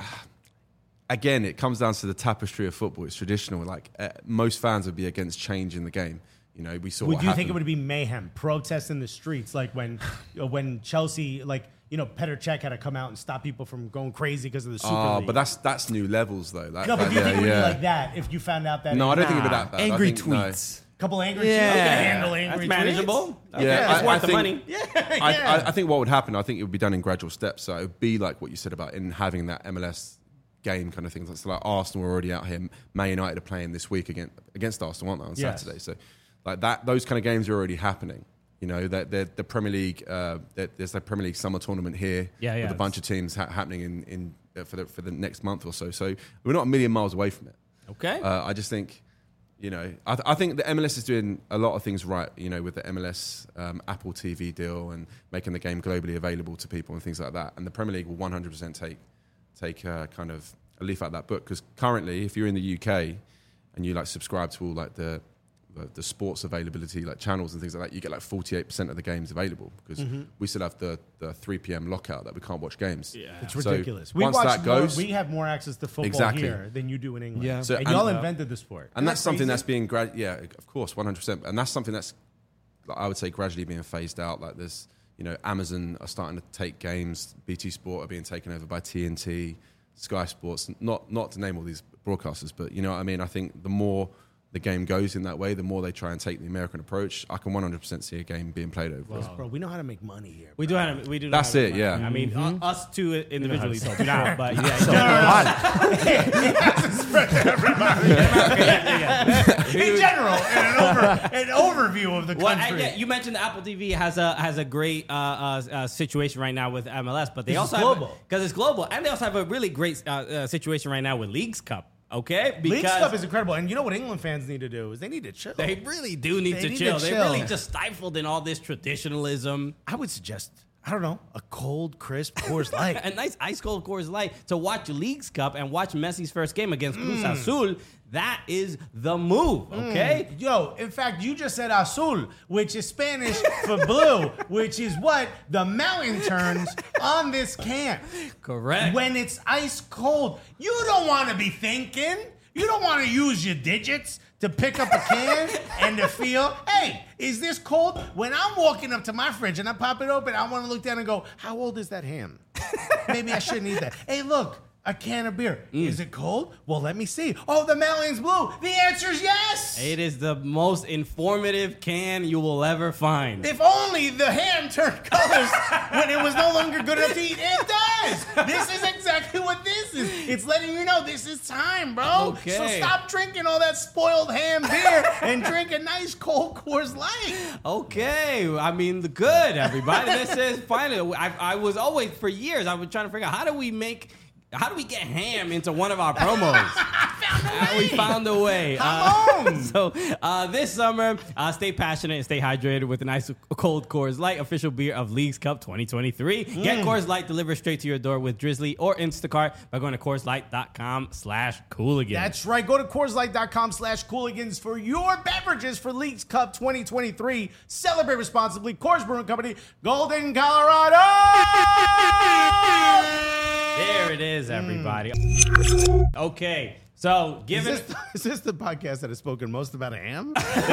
again it comes down to the tapestry of football. It's traditional. Like uh, most fans would be against change in the game. You know, we saw. Would what you think happened. it would be mayhem, protests in the streets, like when uh, when Chelsea, like you know, Petr Cech had to come out and stop people from going crazy because of the Super Oh, League? but that's that's new levels though. That, no, but that- do you yeah, think it would yeah. be like that if you found out that? No, it- I don't think it'd be Nah. that bad. I Angry think, no. tweets. couple angry Yeah. tweets. You can handle angry That's tweets. manageable. Yeah, yeah, it's I- worth I the think- money. Yeah, I, yeah. I, I think what would happen, I think it would be done in gradual steps. So it would be like what you said about in having that M L S game kind of things. So like Arsenal are already out here. Man United are playing this week against against Arsenal, aren't they, on Yes. Saturday? So like that, those kind of games are already happening. You know, that the, the Premier League, uh, that there's the Premier League summer tournament here Yeah, yeah, with a bunch of teams ha- happening in, in uh, for the for the next month or so. So we're not a million miles away from it. Okay. Uh, I just think, you know, I, th- I think the M L S is doing a lot of things right, you know, with the M L S um, Apple T V deal and making the game globally available to people and things like that. And the Premier League will one hundred percent take take uh, kind of a leaf out of that book because currently, if you're in the U K and you like subscribe to all like the the, the sports availability, like channels and things like that, you get like forty-eight percent of the games available because Mm-hmm. we still have the, the three p.m. lockout that we can't watch games. Yeah. It's So ridiculous. we once watch that goes, more, we have more access to football Exactly. here than you do in England. Yeah. So- and and- y'all invented the sport. and that's something crazy? that's being grad. Yeah, of course, one hundred percent. And that's something that's, like, I would say, gradually being phased out. Like there's, you know, Amazon are starting to take games. B T Sport are being taken over by T N T, Sky Sports. Not not to name all these broadcasters, but you know what I mean. I think the more the game goes in that way, the more they try and take the American approach. I can one hundred percent see a game being played over. Well, bro, we know how to make money here. We do have we do. know That's how to it, make yeah. money. I mean, Mm-hmm. uh, us two individually do not, but yeah. So, In general, in an, over, an overview of the Well, country. I, yeah, you mentioned Apple T V has a has a great uh, uh, uh, situation right now with M L S, but they 'Cause also it's have global. because it's global, and they also have a really great uh, uh, situation right now with Leagues Cup. Okay, League stuff is incredible, and you know what England fans need to do is they need to chill. they really do need They to need chill. to They chill. really just stifled in all this traditionalism. I would suggest, I don't know, a cold, crisp Coors Light. A nice ice cold Coors Light to watch Leagues Cup and watch Messi's first game against Mm. Cruz Azul. That is the move. Okay. Yo, in fact, you just said azul, which is Spanish for blue, which is what the mountain turns on this can. Correct. When it's ice cold, you don't want to be thinking. You don't want to use your digits to pick up a can and to feel, hey, is this cold? When I'm walking up to my fridge and I pop it open, I want to look down and go, how old is that ham? Maybe I shouldn't eat that. Hey, look. A can of beer. Is it cold? Well, let me see. Oh, the mountain's blue. The answer is yes. It is the most informative can you will ever find. If only the ham turned colors when it was no longer good enough to eat. It does. This is exactly what this is. It's letting you know this is time, bro. Okay. So stop drinking all that spoiled ham beer and drink a nice cold Coors Light. Okay, I mean the good, everybody. This is finally. I, I was always for years. I was trying to figure out how do we make. How do we get ham into one of our promos? Uh, we found a way. Come Uh, on. so uh, this summer, uh, stay passionate and stay hydrated with a nice cold Coors Light, official beer of Leagues Cup twenty twenty-three. Get Coors Light delivered straight to your door with Drizzly or Instacart by going to CoorsLight.com slash Cooligan. That's right. Go to CoorsLight.com slash Cooligans for your beverages for Leagues Cup twenty twenty-three. Celebrate responsibly. Coors Brewing Company, Golden, Colorado. There it is, everybody. Okay, so Is given this, is this the podcast that has spoken most about a ham?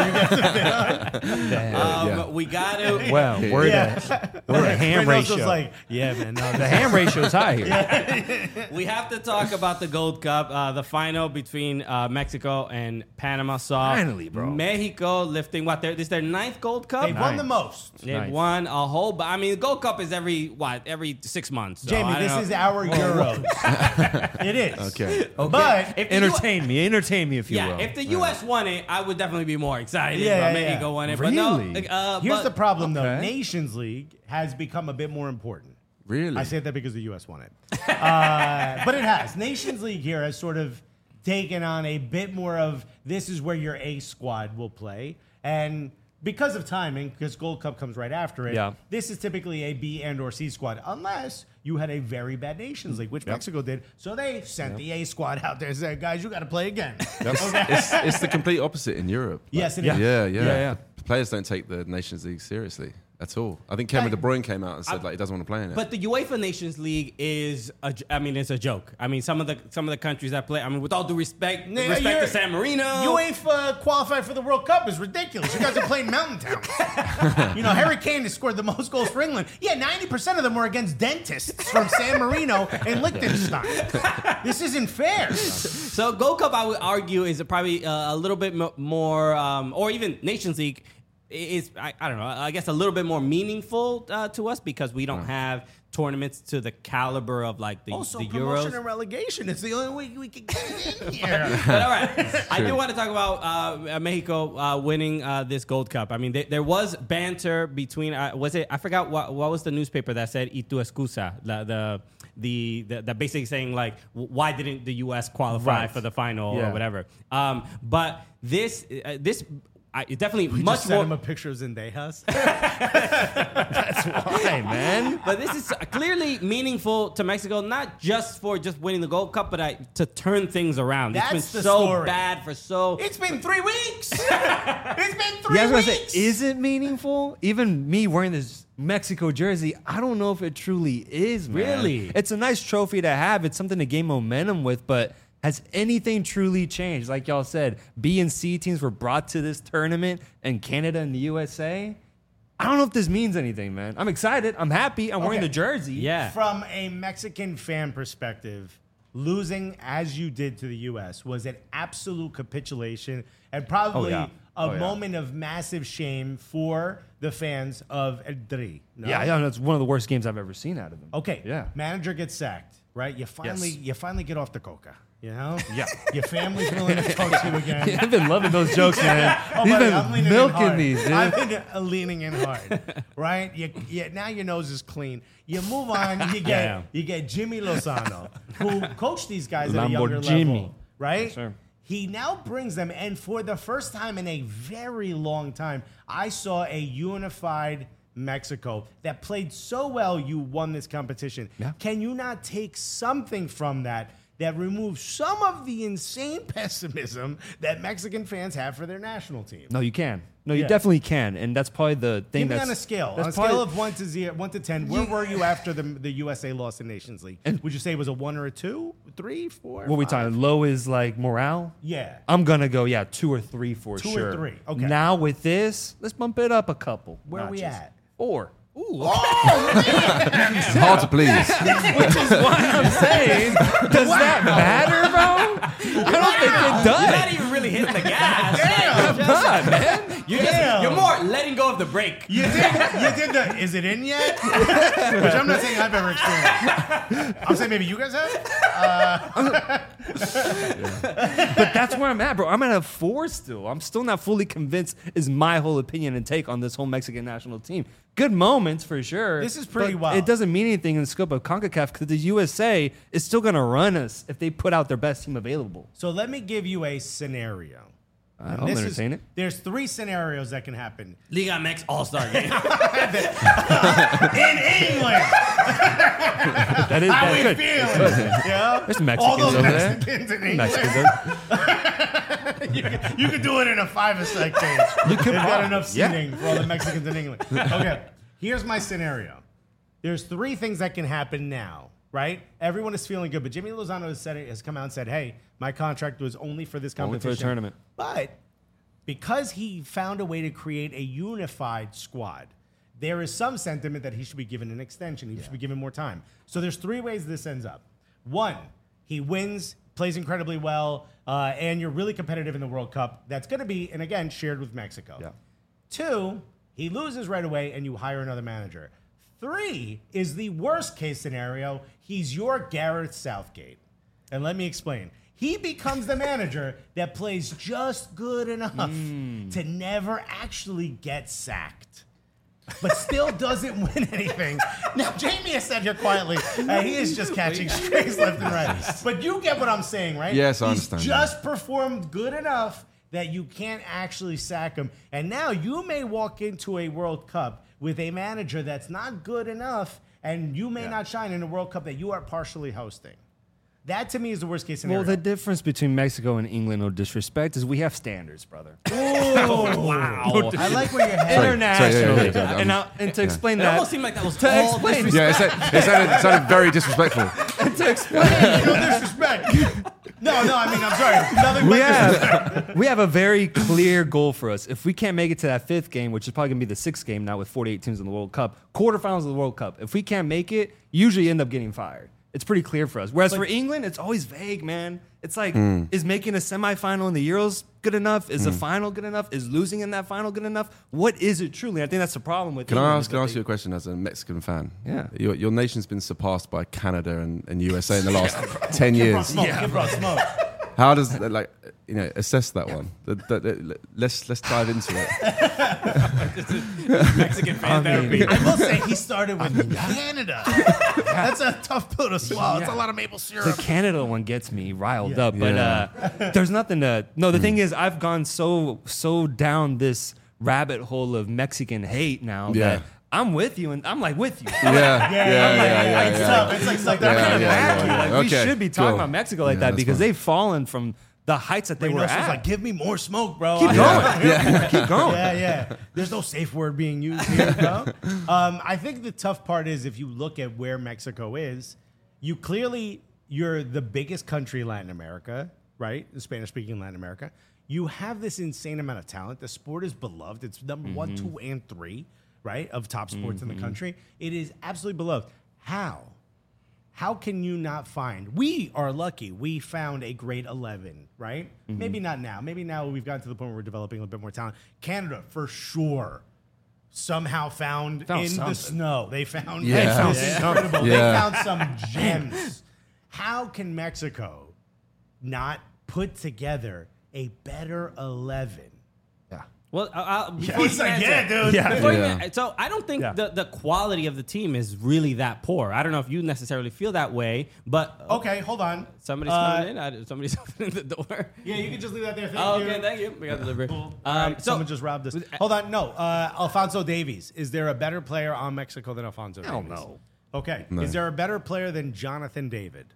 um, Yeah. we got to. well, we're Yeah. the, we're the ham Reynoso's ratio. like, yeah, man. No, the ham ratio is high here. We have to talk about the Gold Cup, uh, the final between uh, Mexico and Panama. Saw Finally, bro. Mexico lifting what? Their, this is their ninth Gold Cup. They've won Nice. the most. They've Nice. won a whole. bu- I mean, the Gold Cup is every what? Every six months. So Jamie, I this don't is know. our Euros. It is. Okay. But If the U S Entertain me, entertain me if you Yeah, will. if the U S won it, I would definitely be more excited. Yeah, but yeah, yeah. Mexico won it. Really? But no, uh, here's but- the problem, though. Okay. Nations League has become a bit more important. Really? I said that because the U S won it. uh, but it has. Nations League here has sort of taken on a bit more of this is where your A squad will play. And because of timing, because Gold Cup comes right after it, Yeah. this is typically a B and or C squad, unless you had a very bad Nations League, which Mexico did. So they sent the A squad out there and said, guys, you got to play again. it's, it's the complete opposite in Europe. Like, Yes, it yeah. is. Yeah, yeah, Yeah, yeah. Players don't take the Nations League seriously at all. I think Kevin Like- De Bruyne came out and said like he doesn't want to play in it. But the UEFA Nations League is, a, j- I mean, it's a joke. I mean, some of the some of the countries that play. I mean, with all due respect, Nah, respect you're- to San Marino. UEFA qualified for the World Cup is ridiculous. You guys are playing mountain towns. You know, Harry Kane has scored the most goals for England. Yeah, ninety percent of them were against dentists from San Marino and Liechtenstein. This isn't fair. So Gold Cup, I would argue, is probably uh, a little bit mo- more, um, or even Nations League is, I, I don't know, I guess a little bit more meaningful uh, to us because we don't have tournaments to the caliber of like the, Also, the promotion Euros. and relegation. It's the only way we can get it in here. But all right, I do want to talk about uh, Mexico uh, winning uh, this Gold Cup. I mean, they, there was banter between. Uh, was it? I forgot what what was the newspaper that said "Y tu excusa," the the the, the, the basically saying like, w- why didn't the U S qualify Right. for the final Yeah. or whatever? Um, but this uh, this. I it definitely We much just sent more. him a picture of Zendejas. Why, man? But this is clearly meaningful to Mexico, not just for just winning the Gold Cup, but I, to turn things around. That's it's been the so story. bad for so. It's been three weeks. It's been three Yeah, I was gonna weeks. say, is it meaningful? Even me wearing this Mexico jersey, I don't know if it truly is, man. Really? It's a nice trophy to have. It's something to gain momentum with, but has anything truly changed? Like y'all said, B and C teams were brought to this tournament, and Canada and the U S A. I don't know if this means anything, man. I'm excited. I'm happy. I'm wearing Okay. the jersey. Yeah. From a Mexican fan perspective, losing as you did to the U S was an absolute capitulation and probably Oh, yeah. a Oh, yeah. moment of massive shame for the fans of El Tri. No? Yeah, yeah, that's one of the worst games I've ever seen out of them. Okay. Yeah. Manager gets sacked, right? You finally Yes. you finally get off the coca. You know? Yeah. Your family's willing to coach you again. I've been loving those jokes, man. Oh, He's buddy, been I'm leaning in milking hard. these, dude. I've been uh, leaning in hard, right? You, you, now your nose is clean. You move on. You get Yeah. you get Jimmy Lozano, who coached these guys at a younger Lamborghini. level, right? Yes, sir. He now brings them, and for the first time in a very long time, I saw a unified Mexico that played so well. You won this competition. Yeah. Can you not take something from that? That removes some of the insane pessimism that Mexican fans have for their national team. No, you can. No, you Yeah. definitely can, and that's probably the thing. Give me that's on a scale. On that's a scale probably- of one to zero, one to ten, where were you after the the U S A lost in Nations League? And- Would you say it was a one or a two, three, four? What are we five? talking? Low is like morale. Yeah. I'm gonna go, yeah, two or three for Two or sure. three, okay. Now with this, let's bump it up a couple. Where are we notches. at? Four. It's hard to please. Which is why I'm saying, does that matter, bro? I don't think it You're does. not even really hitting the gas. Damn. God, man. You're, just, Damn. you're more letting go of the brake. You did. You did the. Is it in yet? Which I'm not saying I've ever experienced. I'm saying maybe you guys have. But that's where I'm at, bro. I'm at a four still. I'm still not fully convinced, is my whole opinion and take on this whole Mexican national team. Good moments for sure. This is pretty but wild. It doesn't mean anything in the scope of CONCACAF because the U S A is still going to run us if they put out their best team available. So let me give you a scenario. And I'll this entertain is, it. There's three scenarios that can happen Liga M X All Star game. in England. That is How that's we good. feeling? Yeah. There's All Mexicans those over there. Mexicans in England. Mexicans are- you, can, you can do it in a five-a-side cage. You could They've got probably- enough yeah. seating for all the Mexicans in England. Okay, here's my scenario. There's three things that can happen now, right? Everyone is feeling good, but Jimmy Lozano has, said, has come out and said, hey, my contract was only for this Only competition. for a tournament. But because he found a way to create a unified squad, there is some sentiment that he should be given an extension. He should be given more time. So there's three ways this ends up. One, he wins, plays incredibly well, uh, and you're really competitive in the World Cup. That's going to be, and again, shared with Mexico. Yeah. Two, he loses right away and you hire another manager. Three is the worst case scenario. He's your Gareth Southgate. And let me explain. He becomes the manager that plays just good enough to never actually get sacked, but still doesn't win anything. Now, Jamie has said here quietly, uh, he is just catching strays left and right. But you get what I'm saying, right? Yes, I He's understand. just performed good enough that you can't actually sack him. And now you may walk into a World Cup with a manager that's not good enough, and you may Yeah. not shine in a World Cup that you are partially hosting. That to me is the worst case scenario. Well, the difference between Mexico and England, no disrespect, is we have standards, brother. wow. I like where you're headed. Internationally. sorry, yeah, yeah, yeah. And, now, and to explain It that, almost seemed like that was to all explain, disrespect. Yeah, it, said, it, sounded, it sounded very disrespectful. to explain, No disrespect. No, no, I mean, I'm sorry. Nothing we but disrespect. have we have a very clear goal for us. If we can't make it to that fifth game, which is probably gonna be the sixth game now with forty-eight teams in the World Cup, quarterfinals of the World Cup. If we can't make it, usually end up getting fired. It's pretty clear for us. Whereas for England, it's always vague, man. It's like, is making a semifinal in the Euros good enough? Is the final good enough? Is losing in that final good enough? What is it truly? I think that's the problem with Can England. I is ask, that can I ask they- you a question as a Mexican fan? Yeah. Your, your nation's been surpassed by Canada and, and U S A in the last ten years. Smoke, Yeah, give bro smoke. How does that, like you know assess that one? The, the, the, let's let's dive into it. Mexican fan therapy. I will say he started with Canada. That's a tough pill to swallow. It's a lot of maple syrup. The Canada one gets me riled Yeah. up, but Yeah. uh, there's nothing to. No, the thing is, I've gone so so down this rabbit hole of Mexican hate now Yeah. that I'm with you, and I'm like with you. Yeah, yeah, yeah, yeah, yeah. It's yeah. tough. It's like, it's like Yeah, that. yeah, Back yeah, you. yeah. Like, we Okay, should be talking cool. about Mexico like Yeah, that that's because fine. they've fallen from the heights that they were Reynoso's at. like, give me more smoke, bro. Keep I- going. Yeah. Keep going. Yeah, yeah. There's no safe word being used here, bro. Um, I think the tough part is if you look at where Mexico is, you clearly, you're the biggest country in Latin America, right? The Spanish-speaking Latin America. You have this insane amount of talent. The sport is beloved. It's number one, two, and three, right, of top sports in the country. It is absolutely beloved. How? How can you not find? We are lucky. We found a grade eleven, right? Maybe not now. Maybe now we've gotten to the point where we're developing a little bit more talent. Canada, for sure, somehow found, Found in something. the snow. They found, Yeah. they found Yeah. incredible. Yeah. They found some gems. How can Mexico not put together a better eleven? Well, uh, uh, before He's you like, answer- yeah, dude. Yeah. Before you- Yeah. so I don't think Yeah. the, the quality of the team is really that poor. I don't know if you necessarily feel that way, but Okay, hold on. somebody's Uh, coming in. I, somebody's opening the door. Yeah, you can just leave that there. Thank Oh, you. okay, thank you. We got delivery. Cool. Um, All right, so- someone just robbed us. Hold on, no. Uh, Alfonso Davies. Is there a better player on Mexico than Alfonso Hell Davies? no. Okay. No. Is there a better player than Jonathan David?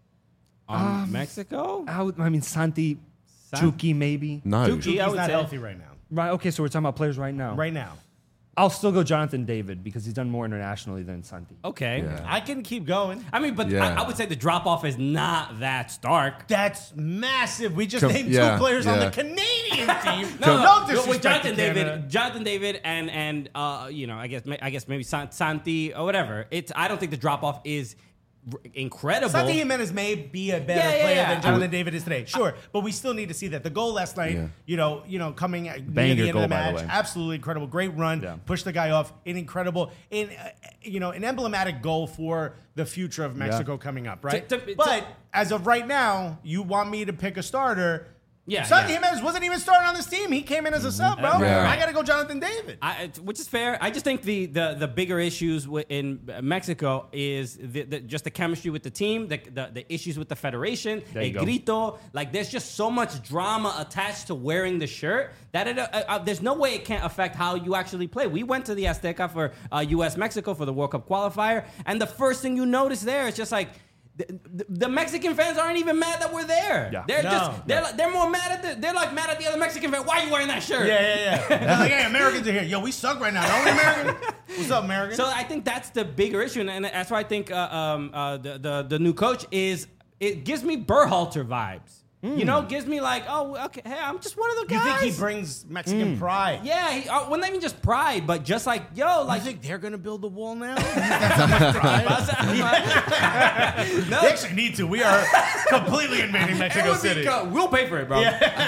On Mexico? I, would, I mean, Santi, San- Chucky, maybe. No. Chucky. He's I would not say- healthy right now. Right. Okay, so we're talking about players right now. Right now. I'll still go Jonathan David because he's done more internationally than Santi. Okay. Yeah. I can keep going. I mean, but Yeah. I, I would say the drop off is not that stark. That's massive. We just Com- named yeah, two players on yeah. the Canadian team. No, no, no, disrespect with Jonathan to David, Canada. Jonathan David, and and uh, you know, I guess I guess maybe San- Santi or whatever. It's I don't think the drop off is r- incredible. Santi Jimenez may be a better Yeah, yeah, player yeah. than Jonathan David is today. Sure, but we still need to see that. The goal last night, Yeah. you know, you know, coming at- near Banger the end goal, of the by the match, way. absolutely incredible, great run, Yeah. pushed the guy off, an incredible, in uh, you know, an emblematic goal for the future of Mexico coming up, right? To- to- but to- as of right now, you want me to pick a starter. Yeah, Santi yeah. Jimenez wasn't even starting on this team. He came in as a sub, bro. Yeah. I got to go Jonathan David. I, it- which is fair. I just think the the, the bigger issues wi- in Mexico is the, the, just the chemistry with the team, the, the the issues with the federation, There a you go. grito. Like there's just so much drama attached to wearing the shirt that it, uh, uh, there's no way it can't affect how you actually play. We went to the Azteca for uh, U S Mexico for the World Cup qualifier, and the first thing you notice there is just like. The, the- the Mexican fans aren't even mad that we're there. Yeah. They're No. just they're like, they're more mad at the they're like mad at the other Mexican fan. Why are you wearing that shirt? Yeah, yeah, yeah. They're like, hey, Americans are here. Yo, we suck right now. Don't we, American? What's up, American? So I think that's the bigger issue, and, and that's why I think uh, um, uh, the, the the new coach is. It gives me Berhalter vibes. You know, gives me like, oh, okay, hey, I'm just one of the you guys. think he brings Mexican pride? Yeah, he, uh, well, not even just pride, but just like, yo, I like. think they're gonna build the wall now. no, They actually need to. We are completely invading it Mexico would be City. co- we'll pay for it, bro.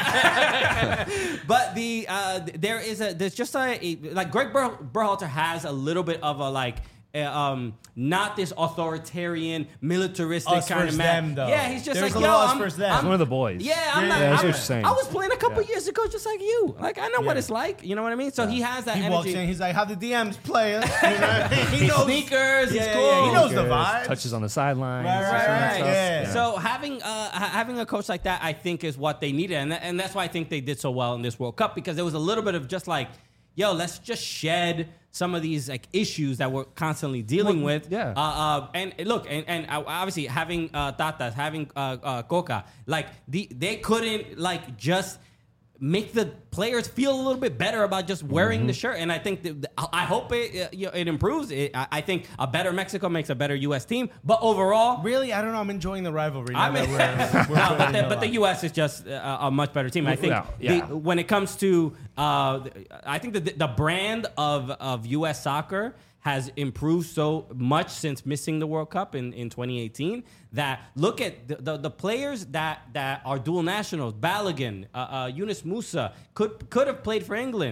But the uh, there is a there's just a, a like Greg Ber- Berhalter has a little bit of a like. Uh, um, not this authoritarian, militaristic Us kind of versus man. them, though. Yeah, he's just There's like, a yo, little us I'm, versus them. I'm He's one of the boys. Yeah, I'm Yeah, not. yeah, that's I'm, what you're saying. I was playing a couple Yeah. years ago, just like you. Like I know what Yeah. it's like. You know what I mean? So he has that He energy. walks in. He's like, "How the D Ms play?" us?" You know? He He's knows sneakers. Yeah, he's yeah, cool. yeah. He knows the Sneakers, vibes. Touches on the sidelines. Right, right, all that right. stuff. Yeah. So having uh, ha- having a coach like that, I think, is what they needed, and, tha- and that's why I think they did so well in this World Cup, because there was a little bit of just like, yo, let's just shed some of these like issues that we're constantly dealing Well, with. yeah. Uh, uh, and look, and, and uh, obviously having uh, Tatas, having uh, uh, Coca, like the they couldn't like just make the players feel a little bit better about just wearing Mm-hmm. the shirt. And I think that, I hope it uh, you know, it improves. It, I, I think a better Mexico makes a better U S team. But overall, Really, I don't know. I'm enjoying the rivalry. Now I mean, that we're, we're no, but, putting the, it but the on. U S is just a, a much better team. I think Yeah, yeah. The, when it comes to, uh, I think the, the brand of, of U S soccer has improved so much since missing the World Cup in, in twenty eighteen that look at the, the, the players that, that are dual nationals. Balogun, uh, uh, Yunus Musa could could have played for England.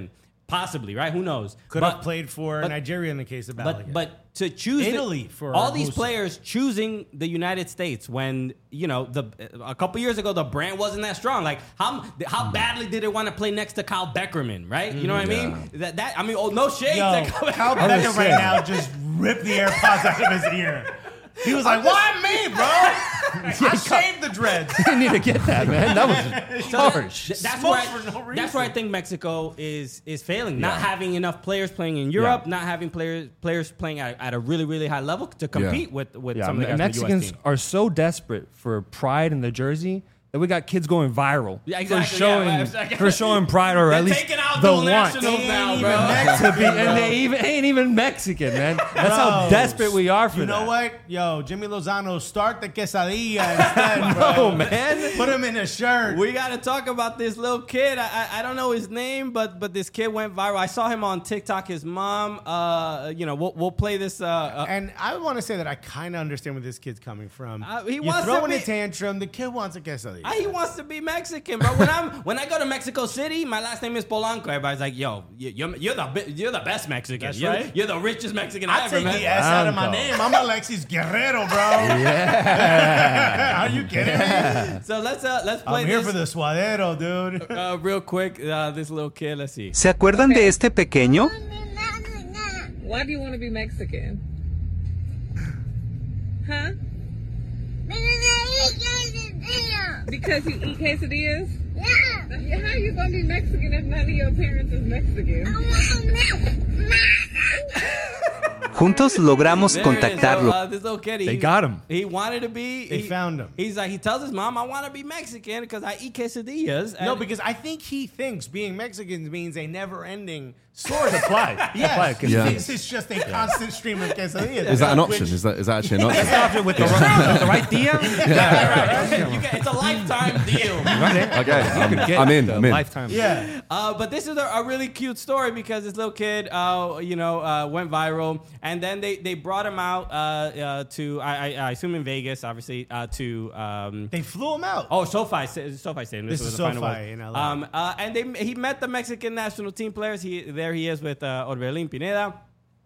possibly, right? Who knows? Could But- have played for but- Nigeria in the case of But Balogun. but to choose the- Italy for all these Musa. players choosing the United States when you know the a couple years ago the brand wasn't that strong. Like how how badly did they want to play next to Kyle Beckerman, right? You know what I mean? That that I mean, oh no shade. Yo, to Kyle Kyle Beckerman. Becker right now just ripped the AirPods out of his ear. He was like, "Why me, bro? I shaved the dreads." I need to get that, man. That was So harsh. th- that's Smoke where I, for no reason. that's where I think Mexico is is failing. Not having enough players playing in Europe, Yeah. not having players players playing at, at a really really high level to compete with with Yeah, some of the guys from the U S Mexicans team. are so desperate for pride in the jersey that we got kids going viral Yeah, exactly, for showing yeah, exactly. for showing pride, or They're at least taking out the dual want nationals now, bro. to be, and they even ain't even Mexican, man. That's how Bro, desperate we are for You know that. what? Yo, Jimmy Lozano, start the quesadilla instead, bro. No, man. Put him in a shirt. We got to talk about this little kid. I, I I don't know his name, but but this kid went viral. I saw him on TikTok. His mom, uh, you know, we'll we'll play this. Uh, uh, And I want to say that I kind of understand where this kid's coming from. Uh, he You're wants to throwing be- a tantrum. The kid wants a quesadilla. Ah, he wants to be Mexican, bro. When I'm when I go to Mexico City, my last name is Polanco. Everybody's like, "Yo, you- you're, you're the bi- you're the best Mexican. That's you're, right. you're the richest Mexican I ever, take man." the S out of my Polanco. name. I'm Alexis Guerrero, bro. Yeah. Are you kidding me? So let's uh, let's play I'm here this for the suadero, dude. uh, real quick. Uh, this little kid. Let's see. ¿Se acuerdan de este pequeño? Why do you want to be Mexican? Huh? Because you eat quesadillas? Yeah. How you gonna be Mexican if none of your parents is Mexican? Juntos logramos There it is. So, contactarlo. uh, this little kid, he, They got him. He wanted to be. They he, found him. He's like, he tells his mom, "I want to be Mexican because I eat quesadillas." No, And- because I think he thinks being Mexican means a never-ending source. Supply. Yes, Supply. he Yeah. thinks it's just a constant stream of quesadillas. Is that an Which- option? Is that is that actually an option? After with the, right, with the right dia? You get, it's a lifetime deal. Okay, I'm, Get I'm in. the I'm in. lifetime. Yeah. Uh, but this is a, a really cute story because this little kid, uh, you know, uh, went viral, and then they, they brought him out uh, uh, to I, I, I assume in Vegas, obviously, uh, to um, They flew him out. oh SoFi SoFi Stadium. This was is the final SoFi one. in L A. Um, uh, and they he met the Mexican national team players. He there he is with uh, Orbelín Pineda,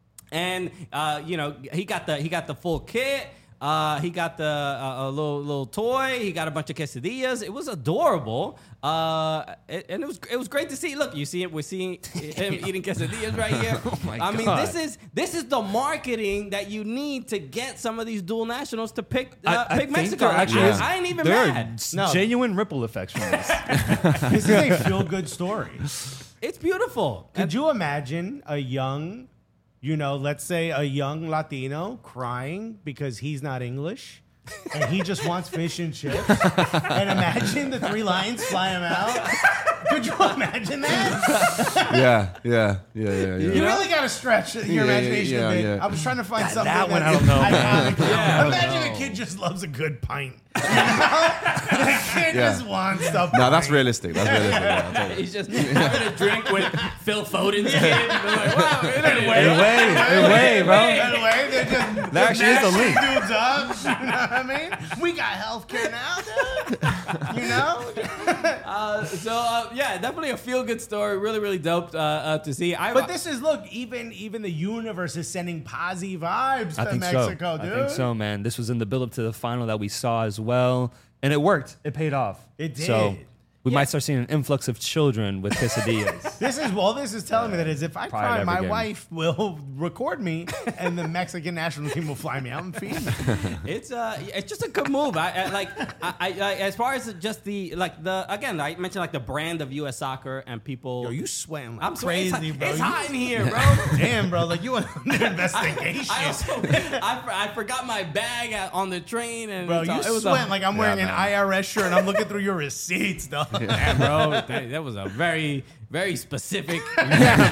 and uh, you know he got the he got the full kit. Uh, he got the uh, a little little toy. He got a bunch of quesadillas. It was adorable, uh, it- and it was it was great to see. Look, you see it. We're seeing him eating quesadillas right here. Oh my I mean, God. this is this is the marketing that you need to get some of these dual nationals to pick uh, I, I pick think Mexico. there actually I, is- I ain't even there mad. are s- No. genuine ripple effects from this. This is a feel-good story. It's beautiful. Could you imagine a young, you know, let's say a young Latino crying because he's not English and he just wants fish and chips? And imagine the three lions fly him out. Could you imagine that? Yeah, yeah, yeah, yeah, yeah. You really got to stretch your Yeah, imagination yeah, a bit. yeah. I was trying to find something that one, I that's don't know, man. iconic. Yeah, I don't Imagine know. a kid just loves a good pint. You know? The kid Yeah. just wants stuff. No, that's realistic. That's realistic. Yeah, totally. He's just having a drink with Phil Foden's kid. They're like, wow, Anyway, Hey, way, hey, way, bro. Anyway, they're just There actually is a mashing link. dudes up. You know what I mean? We got healthcare now, dude. You know? Uh, so uh, yeah, definitely a feel good story. Really, really dope uh, uh, to see. I, But this is look, even even the universe is sending posy vibes I to think Mexico, so. dude. I think so, man. This was in the build up to the final that we saw as well, and it worked. It paid off. It So did. we might start seeing an influx of children with quesadillas. This is all this is telling me that is if I Pride cry, ever my again. wife will record me, and the Mexican national team will fly me out and feed me. It's uh, it's just a good move. I, I like, I, I, I, as far as just the like the again, I mentioned like the brand of U S soccer and people. Yo, you sweating like I'm crazy, crazy, bro. It's You- hot in here, bro. Damn, bro, like you under investigation. I also I, for- I forgot my bag at, on the train and Bro, it's you all- it was sweating a, like I'm wearing an man. I R S shirt and I'm looking through your receipts, dog. yeah, bro. That, that was a very very specific. Did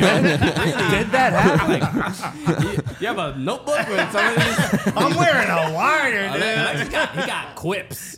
that happen? you, you have a notebook with some of these. I'm wearing a wire, dude. Alexis got, he got quips.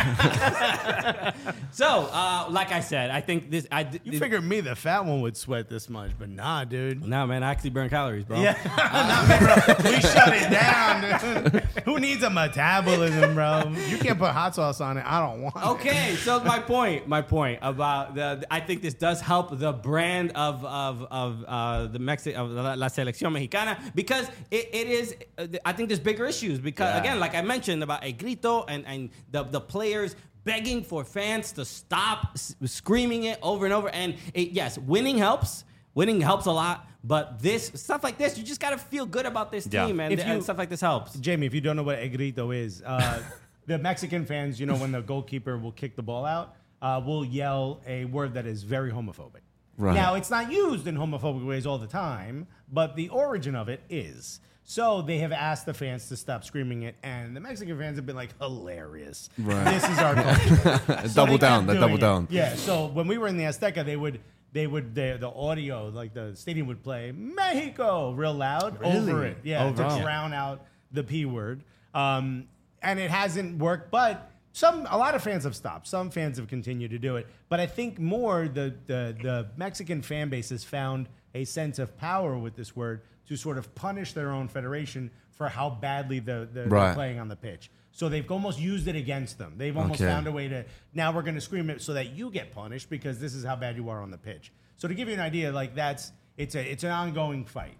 Uh, so, uh, like I said, I think this. I d- You figured me, the fat one, would sweat this much, but nah, dude. No, man, I actually burn calories, bro. Yeah, nah, man, bro. We shut it down, dude. Who needs a metabolism, bro? You can't put hot sauce on it. I don't want it. Okay, so my point, my point about the, I think this does help the brand of of of uh, the Mexi- of la, la selección mexicana because it, it is. Uh, I think there's bigger issues because Yeah. again, like I mentioned about El Grito and and the the players begging for fans to stop s- screaming it over and over. And it, yes, winning helps. Winning helps a lot, but this stuff like this, you just got to feel good about this Yeah. team, and, If you- and stuff like this helps. Jamie, if you don't know what El Grito is, uh, the Mexican fans, you know, when the goalkeeper will kick the ball out, uh, will yell a word that is very homophobic. Right. Now, it's not used in homophobic ways all the time, but the origin of it is. So they have asked the fans to stop screaming it, and the Mexican fans have been like, hilarious. Right. This is our culture. So Double they down, kept they doing double it. down. Yeah, so when we were in the Azteca, they would, they would, the, the audio, like the stadium would play Mexico real loud over it. Yeah, Oh, to wow. drown out the P word. Um, and it hasn't worked, but some a lot of fans have stopped. Some fans have continued to do it. But I think more the, the, the Mexican fan base has found a sense of power with this word to sort of punish their own federation for how badly the, the, they're Right. playing on the pitch. So they've almost used it against them. They've almost Okay. found a way to, now we're going to scream it so that you get punished because this is how bad you are on the pitch. So to give you an idea, like that's, it's a, it's an ongoing fight.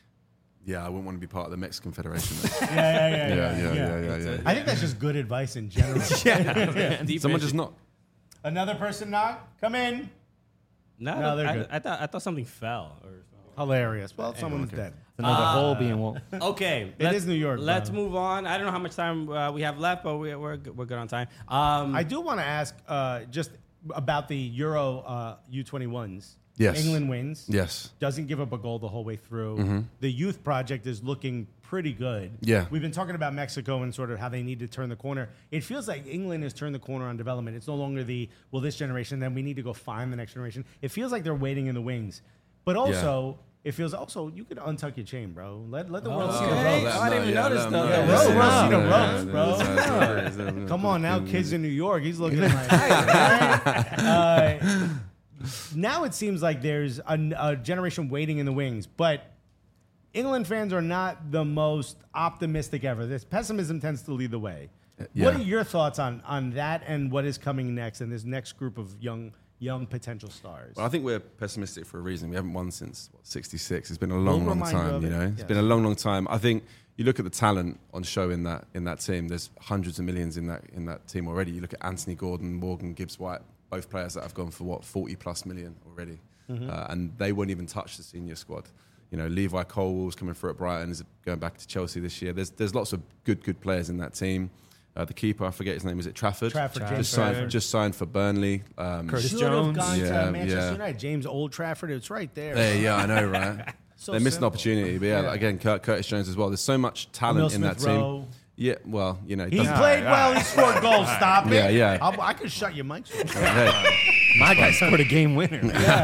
Yeah, I wouldn't want to be part of the Mexican Federation. Yeah, yeah, yeah, yeah, yeah, yeah, yeah, yeah. I think that's just good advice in general. Someone just not. Another person knock? Come in. No, No, they're I, good. I thought I thought something fell. Or Hilarious. Well, someone's dead. Another Uh, hole being won. okay, It let's- is New York, Let's bro. move on. I don't know how much time uh, we have left, but we, we're good- we're good on time. Um, I do want to ask uh, just about the Euro uh, U twenty-ones. Yes. England wins. Yes. Doesn't give up a goal the whole way through. The youth project is looking pretty good. Yeah. We've been talking about Mexico and sort of how they need to turn the corner. It feels like England has turned the corner on development. It's no longer the, well, this generation, then we need to go find the next generation. It feels like they're waiting in the wings. But also, it feels also, you could untuck your chain, bro. Let, let the world see the Okay. ropes. Oh, I didn't even notice the- Yeah, the let the world see the ropes. ropes, bro. Come on now, kids in New York. He's looking like, right? uh, now it seems like there's a, a generation waiting in the wings, but England fans are not the most optimistic ever. This pessimism tends to lead the way. Yeah. What are your thoughts on on that and what is coming next and this next group of young young potential stars? Well, I think we're pessimistic for a reason. We haven't won since what, sixty-six. It's been a long, We'll long remind you time. of You it. know, it's Yes. been a long, long time. I think you look at the talent on show in that in that team. There's hundreds of millions in that in that team already. You look at Anthony Gordon, Morgan Gibbs White, both players that have gone for what forty plus million already, Mm-hmm. uh, and they won't even touch the senior squad. You know, Levi Colwell's coming through at Brighton, is going back to Chelsea this year. There's there's lots of good good players in that team. Uh, the keeper, I forget his name, is it Trafford? Trafford, just James signed Trafford. just signed for Burnley. Um, Curtis Should have Jones. gone Yeah, to Manchester yeah. United. James Old Trafford, it's right there. Yeah, yeah, I know, right? So They missed simple. an opportunity, but yeah, Yeah. like, again, Kurt, Curtis Jones as well. There's so much talent Emil in that Smith team. Rowe. Yeah, well, you know, He doesn't- played well. He scored goals. Stop it. Yeah, yeah. I'll, I could shut your mic. Hey, My guy scored a game winner.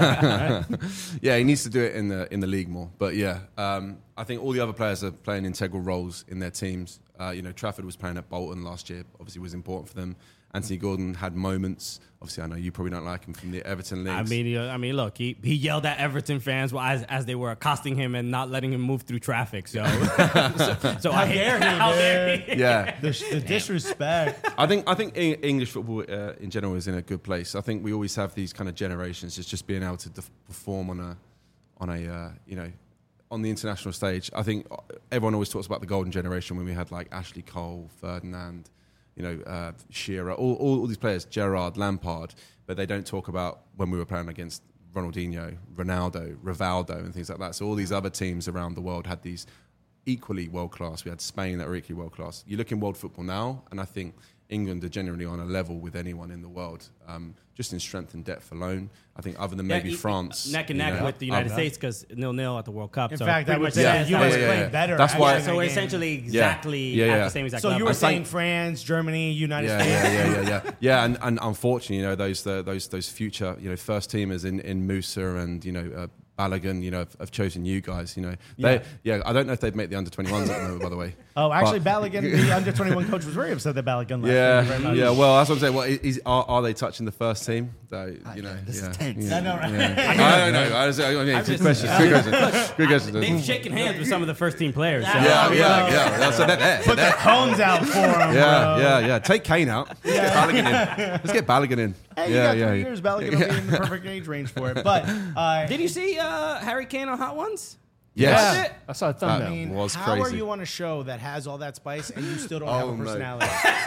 yeah, he needs to do it in the in the league more. But yeah, um, I think all the other players are playing integral roles in their teams. Uh, you know, Trafford was playing at Bolton last year. Obviously, was important for them. Anthony Gordon had moments. Obviously, I know you probably don't like him from the Everton leagues. I mean, uh, I mean, look, he, he yelled at Everton fans while, as, as they were accosting him and not letting him move through traffic. So, so, so I hate dare he, how dare man. he? yeah, The, the disrespect. I think I think Eng- English football uh, in general is in a good place. I think we always have these kind of generations. It's just being able to def- perform on a on a uh, you know on the international stage. I think everyone always talks about the golden generation when we had like Ashley Cole, Ferdinand, you know, uh, Shearer, all, all all these players, Gerrard, Lampard, but they don't talk about when we were playing against Ronaldinho, Ronaldo, Rivaldo, and things like that. So all these other teams around the world had these equally world class. We had Spain that were equally world class. You look in world football now, and I think England are generally on a level with anyone in the world, um, just in strength and depth alone. I think other than maybe Yeah, he- France, neck and you neck know, with the United other- States because nil nil at the World Cup. In so fact, I pretty would much say says the U that. S yeah, yeah, played yeah. better. That's why- actually, So in we're the game. essentially exactly Yeah, yeah, at yeah. the same exact So level. you were I saying think- France, Germany, United Yeah, States. yeah, yeah, yeah, yeah, yeah. And, and unfortunately, you know, those the, those those future, you know, first teamers in in Musa and you know uh, Balogun, you know, have, have chosen you guys. You know, they, yeah. yeah. I don't know if they'd make the under twenty-ones at the moment, by the way. Oh, actually, But- Balogun, the under twenty-one coach, was very upset that Balogun left. Yeah, Thank you very yeah. much. Well, that's what I'm saying. Well, is, are, are they touching the first team? Though, you know, this yeah. is tense. Yeah. I know, right? Yeah. I don't know. I, was, I mean, good just- question. Good question. Good question. They've shaken hands with some of the first team players. So. Yeah, yeah, yeah. That's so they're there. Put the cones out for him. Yeah, bro. yeah, yeah. Take Kane out. Let's get Balogun in. Let's get Balogun in. Hey, you yeah, got yeah. three years. Balogun will be in the perfect age range for it. But uh, Did you see uh, Harry Kane on Hot Ones? Yes. Was it? I saw a That thumbnail. I mean, was how are crazy. you on a show that has all that spice and you still don't have Oh, a no. personality?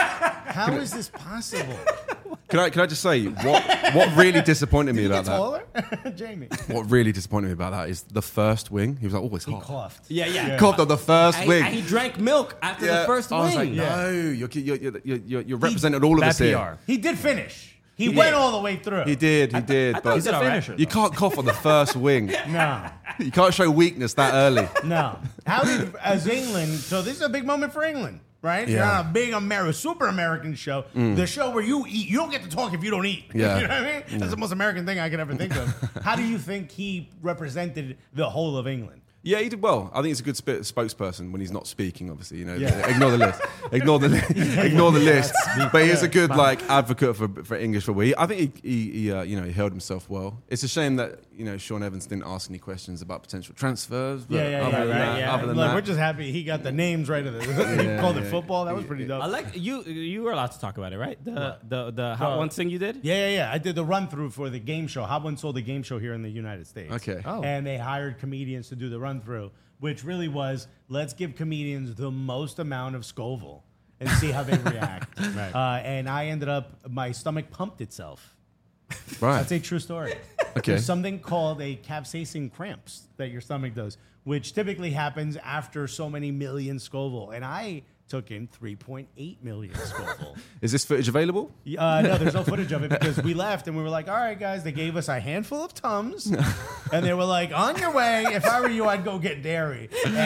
How is this possible? Can I can I just say what what really disappointed me Did you about get that? taller? Jamie. What really disappointed me about that is the first wing. He was like, oh, it's He hot. coughed. Yeah, yeah. Coughed on the first And, wing. and he drank milk after the first I was like, wing. no, you're, you're, you're, you're, you're representing all of Bad us here. P R. He did finish. He, He went did. all the way through. He did, he did. I thought but he did all right. you can't cough on the first wing. No. You can't show weakness that early. No. How did, as England, so this is a big moment for England, right? You're Yeah. on a big American, super American show. The show where you eat. You don't get to talk if you don't eat. Yeah. You know what I mean? That's the most American thing I could ever think of. How do you think he represented the whole of England? Yeah, he did well. I think he's a good sp- spokesperson when he's not speaking. Obviously, you know, Yeah. ignore the list, ignore the li- ignore the list. But he is a good like advocate for for English football. He, I think he, he, he uh, you know, he held himself well. It's a shame that you know Sean Evans didn't ask any questions about potential transfers. But Yeah, yeah, other yeah, than right, that, yeah. Other than Look, that, we're just happy he got the names right of it. he Yeah, called it yeah. football. That was pretty dope. I like you. You were allowed to talk about it, right? The the the Hot Uh, Ones thing you did. Yeah, yeah, yeah. I did the run through for the game show. Hot One sold a game show here in the United States. Okay. Oh. And they hired comedians to do the run through, which really was let's give comedians the most amount of Scoville and see how they react. Right. Uh, and I ended up, my stomach pumped itself. right? That's a true story. Okay. There's something called a capsaicin cramps that your stomach does, which typically happens after so many million Scoville. And I took in three point eight million Scoville. Is this footage available? Uh, no, there's no footage of it because we left and we were like, all right, guys, they gave us a handful of Tums and they were like, on your way. If I were you, I'd go get dairy. And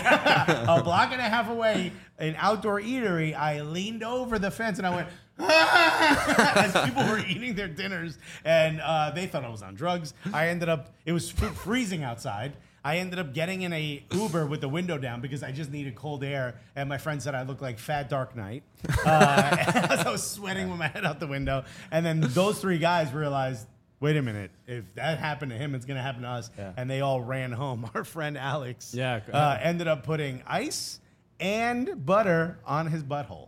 a, a block and a half away, an outdoor eatery, I leaned over the fence and I went, as people were eating their dinners and uh, they thought I was on drugs. I ended up, it was f- freezing outside. I ended up getting in a Uber with the window down because I just needed cold air. And my friend said I looked like Fat Dark Knight. Uh, as I was sweating with my head out the window. And then those three guys realized, wait a minute, if that happened to him, it's going to happen to us. Yeah. And they all ran home. Our friend Alex Yeah. uh, ended up putting ice and butter on his butthole.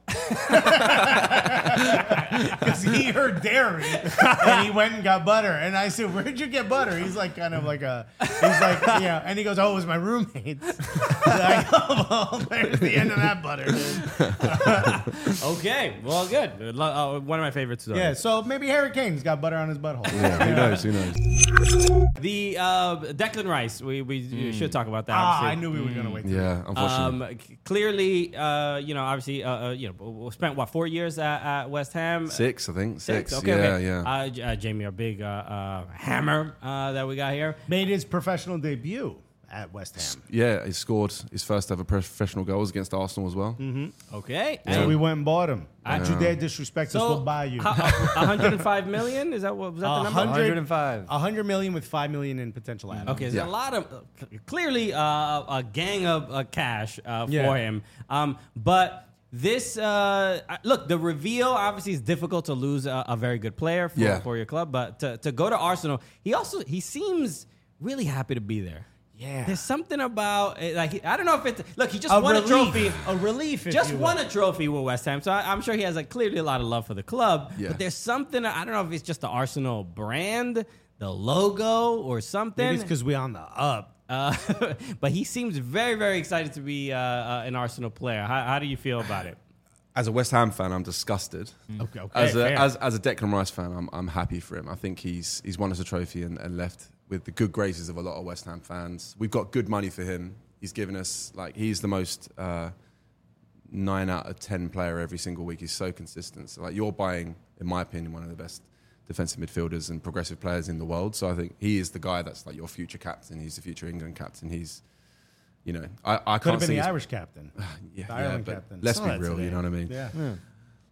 Because he heard dairy and he went and got butter. And I said, where'd you get butter? He's like, kind of like a, he's like, yeah. And he goes, oh, it was my roommate's. Like, oh, well, there's the end of that butter, dude. Okay, well, good. Uh, one of my favorite stories. Yeah, so maybe Harry Kane's got butter on his butthole. Yeah, who knows? Who knows? The uh, Declan Rice. We we should talk about that. Ah, obviously. I knew we were going to wait. till- Yeah, unfortunately. Um, c- clearly, uh, you know, obviously, uh, uh, you know, spent what four years at, at West Ham. Six, I think. Six. Okay, yeah, okay. yeah. Uh, J- uh, Jamie, our big uh, uh, hammer uh, that we got here. Made his professional debut at West Ham. Yeah, he scored his first ever professional goals against Arsenal as well. Okay, So and we went and bought him. Don't you dare disrespect us, so we'll buy you. ho- one hundred five million. Is that what was that the A number? hundred- one hundred five. A hundred million with five million in potential add-ons. Okay, there's Yeah. a lot of uh, c- clearly uh, a gang of uh, cash uh, for Yeah. him. Um, but this uh, uh, look, the reveal obviously is difficult to lose a, a very good player for, Yeah. for your club, but to, to go to Arsenal, he also he seems really happy to be there. Yeah. There's something about it, like I don't know if it's look. He just A won relief. a trophy. A relief, if Just you won will. a trophy with West Ham, so I, I'm sure he has like clearly a lot of love for the club. Yeah. But there's something I don't know if it's just the Arsenal brand, the logo, or something. Maybe it's because we're on the up. Uh, but he seems very, very excited to be uh, uh, an Arsenal player. How, how do you feel about it? As a West Ham fan, I'm disgusted. Okay, okay. As a, fair. as, as a Declan Rice fan, I'm, I'm happy for him. I think he's he's won us a trophy and, and left with the good graces of a lot of West Ham fans. We've got good money for him. He's given us, like, he's the most uh, nine out of ten player every single week. He's so consistent. So, like, you're buying, in my opinion, one of the best defensive midfielders and progressive players in the world. So I think he is the guy that's like your future captain. He's the future England captain. He's, you know, I, I Could can't have been see the his- Irish captain. yeah, the yeah, Ireland but captain. let's Saw be that real. today. You know what I mean? Yeah.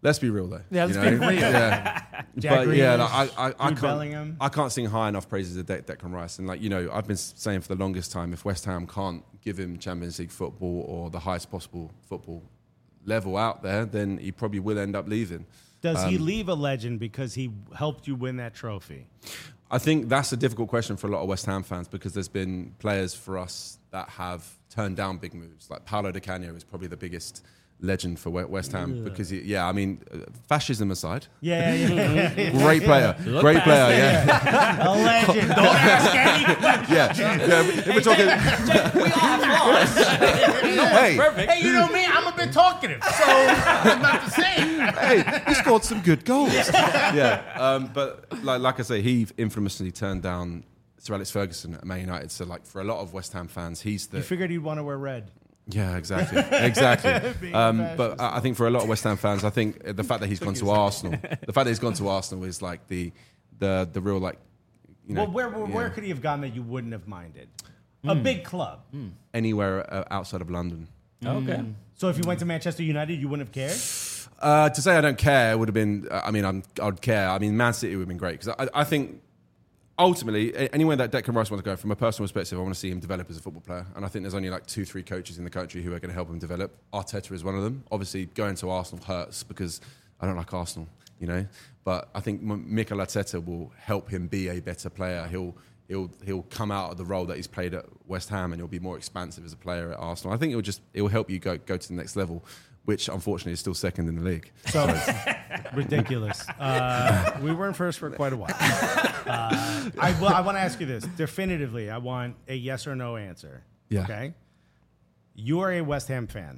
Let's be real though. Yeah, let's you be know? real. Yeah. Jack but yeah, Grealish, like, I, I, I Jude can't. Bellingham. I can't sing high enough praises of De- Declan Rice. And like you know, I've been saying for the longest time, if West Ham can't give him Champions League football or the highest possible football level out there, then he probably will end up leaving. Does he Um, leave a legend because he helped you win that trophy? I think that's a difficult question for a lot of West Ham fans because there's been players for us that have turned down big moves. Like Paulo Di Canio is probably the biggest legend for We- West Ham Yeah. because, he, yeah, I mean, uh, fascism aside, Yeah, yeah, yeah. yeah. great player, Look great past player, it. yeah. A legend. Don't ask any questions. yeah, yeah. If we're talking, We all have flaws. hey, Perfect. Hey, you know me, I'm a bit talkative, so I'm not the same. hey, he scored some good goals. yeah, um, but like, like I say, he infamously turned down Sir Alex Ferguson at Man United. So, like, for a lot ofEst Ham fans, he's the You figured he'd want to wear red. yeah, exactly, exactly. Being Um, fascist. but I I think for a lot of West Ham fans, I think the fact that he's gone to Arsenal, the fact that he's gone to Arsenal is like the the the real like you know Well, where where, where yeah, could he have gone that you wouldn't have minded? A big club. anywhere uh, outside of London. Okay. So if you went to Manchester United, you wouldn't have cared? Uh, to say I don't care would have been. uh, I mean, I'm, I'd care. I mean, Man City would have been great because I, I think ultimately a- anywhere that Declan Rice wants to go, from a personal perspective, I want to see him develop as a football player. And I think there's only like two, three coaches in the country who are going to help him develop. Arteta is one of them. Obviously, going to Arsenal hurts because I don't like Arsenal, you know. But I think M- Mikel Arteta will help him be a better player. He'll he'll he'll come out of the role that he's played at West Ham and he'll be more expansive as a player at Arsenal. I think it will just it will help you go go to the next level, which unfortunately is still second in the league. So ridiculous. Uh, we weren't first for quite a while. Uh, I, well, I want to ask you this definitively. I want a yes or no answer. Yeah. Okay. You are a West Ham fan.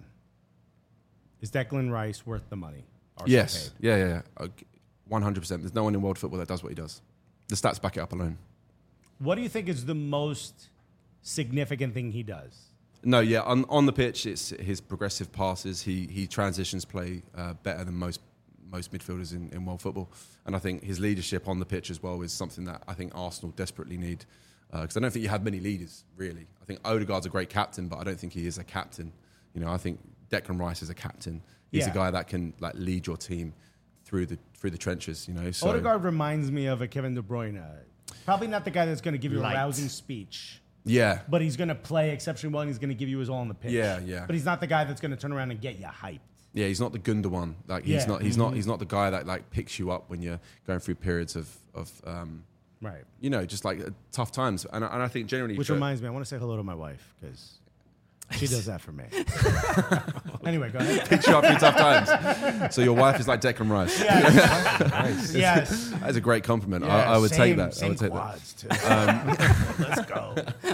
Is Declan Rice worth the money? Arsenal Yes. paid? Yeah, yeah, yeah. one hundred percent. There's no one in world football that does what he does. The stats back it up alone. What do you think is the most significant thing he does? No, yeah, on, on the pitch, it's his progressive passes. He he transitions play uh, better than most most midfielders in, in world football. And I think his leadership on the pitch as well is something that I think Arsenal desperately need. Because uh, I don't think you have many leaders, really. I think Odegaard's a great captain, but I don't think he is a captain. You know, I think Declan Rice is a captain. He's Yeah. a guy that can like lead your team through the through the trenches, you know. So Odegaard reminds me of a Kevin De Bruyne. Probably not the guy that's going to give you Light. a rousing speech, yeah. but he's going to play exceptionally well and he's going to give you his all on the pitch. Yeah, yeah. But he's not the guy that's going to turn around and get you hyped. Yeah, he's not the Gunda one. Like he's Yeah. not he's not he's not the guy that like picks you up when you're going through periods of of um, Right. you know, just like uh, tough times. And I, and I think generally, Which for- reminds me, I want to say hello to my wife because she does that for me. Anyway, go ahead. picks you up through tough times. So your wife is like Declan Rice. Yes. yes. That's a great compliment. Yeah, I, I would same, take that. I Same would take quads too. Let's go.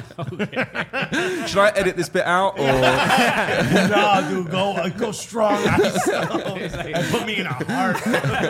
that. Should I edit this bit out or? No, dude, go uh, go strong on yourself and put me in a heart.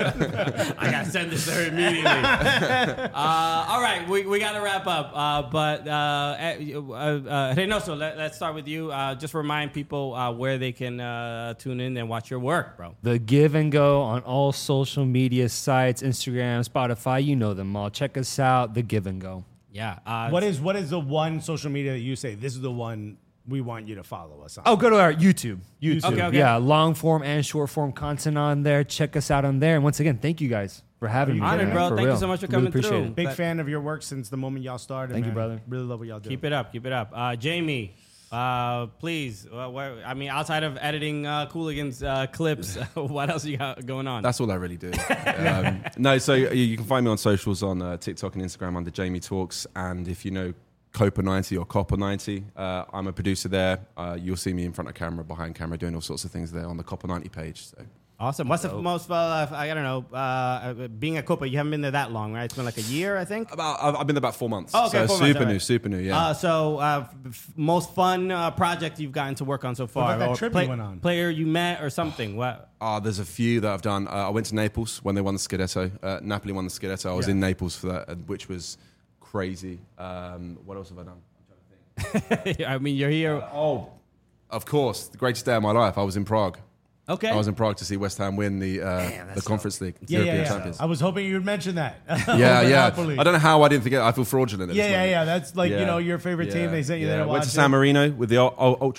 I gotta send this there immediately. uh, all right, we, we gotta wrap up. Uh, but uh, uh, uh, Reynoso, let, let's start with you. Uh, just remind people uh, where they can uh, tune in and watch your work, bro. The Give and Go on all social media sites, Instagram, Spotify, you know them all. Check us out, The Give and Go. Yeah. Uh, What is what is the one social media that you say this is the one we want you to follow us on? Oh, go to our YouTube. YouTube. Okay, okay. Yeah, long form and short form content on there. Check us out on there. And once again, thank you guys for having me. Honored, man, bro. for Thank you real. so much for Really coming appreciate through. it. Big But- fan of your work since the moment y'all started. Thank you, man. brother. Really love what y'all do. Keep it up. Keep it up. Uh, Jamie, uh, please. Uh, where, I mean, outside of editing uh, Cooligans uh, clips, what else you got going on? That's all I really do. um, no, so you, you can find me on socials on uh, TikTok and Instagram under Jamie Talks. And if you know Copa ninety or Copper ninety, uh, I'm a producer there. Uh, you'll see me in front of camera, behind camera, doing all sorts of things there on the Copper ninety page. So. Awesome. What's the most, uh, I don't know, uh, being a Copa, you haven't been there that long, right? It's been like a year, I think? About, I've, I've been there about four months. Oh, okay, so four super months, all new, right. super new, yeah. Uh, so, uh, f- most fun uh, project you've gotten to work on so far? about that or trip play- you went on? Player you met or something? What? Uh, there's a few that I've done. Uh, I went to Naples when they won the Scudetto. Uh, Napoli won the Scudetto. I was Yeah. in Naples for that, uh, which was crazy. Um, what else have I done? I'm trying to think. I mean, you're here. Oh, of course, the greatest day of my life. I was in Prague. Okay. I was in Prague to see West Ham win the uh, the Conference League, Yeah, European yeah, yeah. champions. I was hoping you would mention that. Yeah, Over yeah. Napoli. I don't know how I didn't forget. I feel fraudulent at Yeah, this yeah, moment. yeah. That's like, you Yeah, know, your favorite team. yeah, They sent you yeah. there to watch Went to it. San Marino with the ul- ul- Ultras.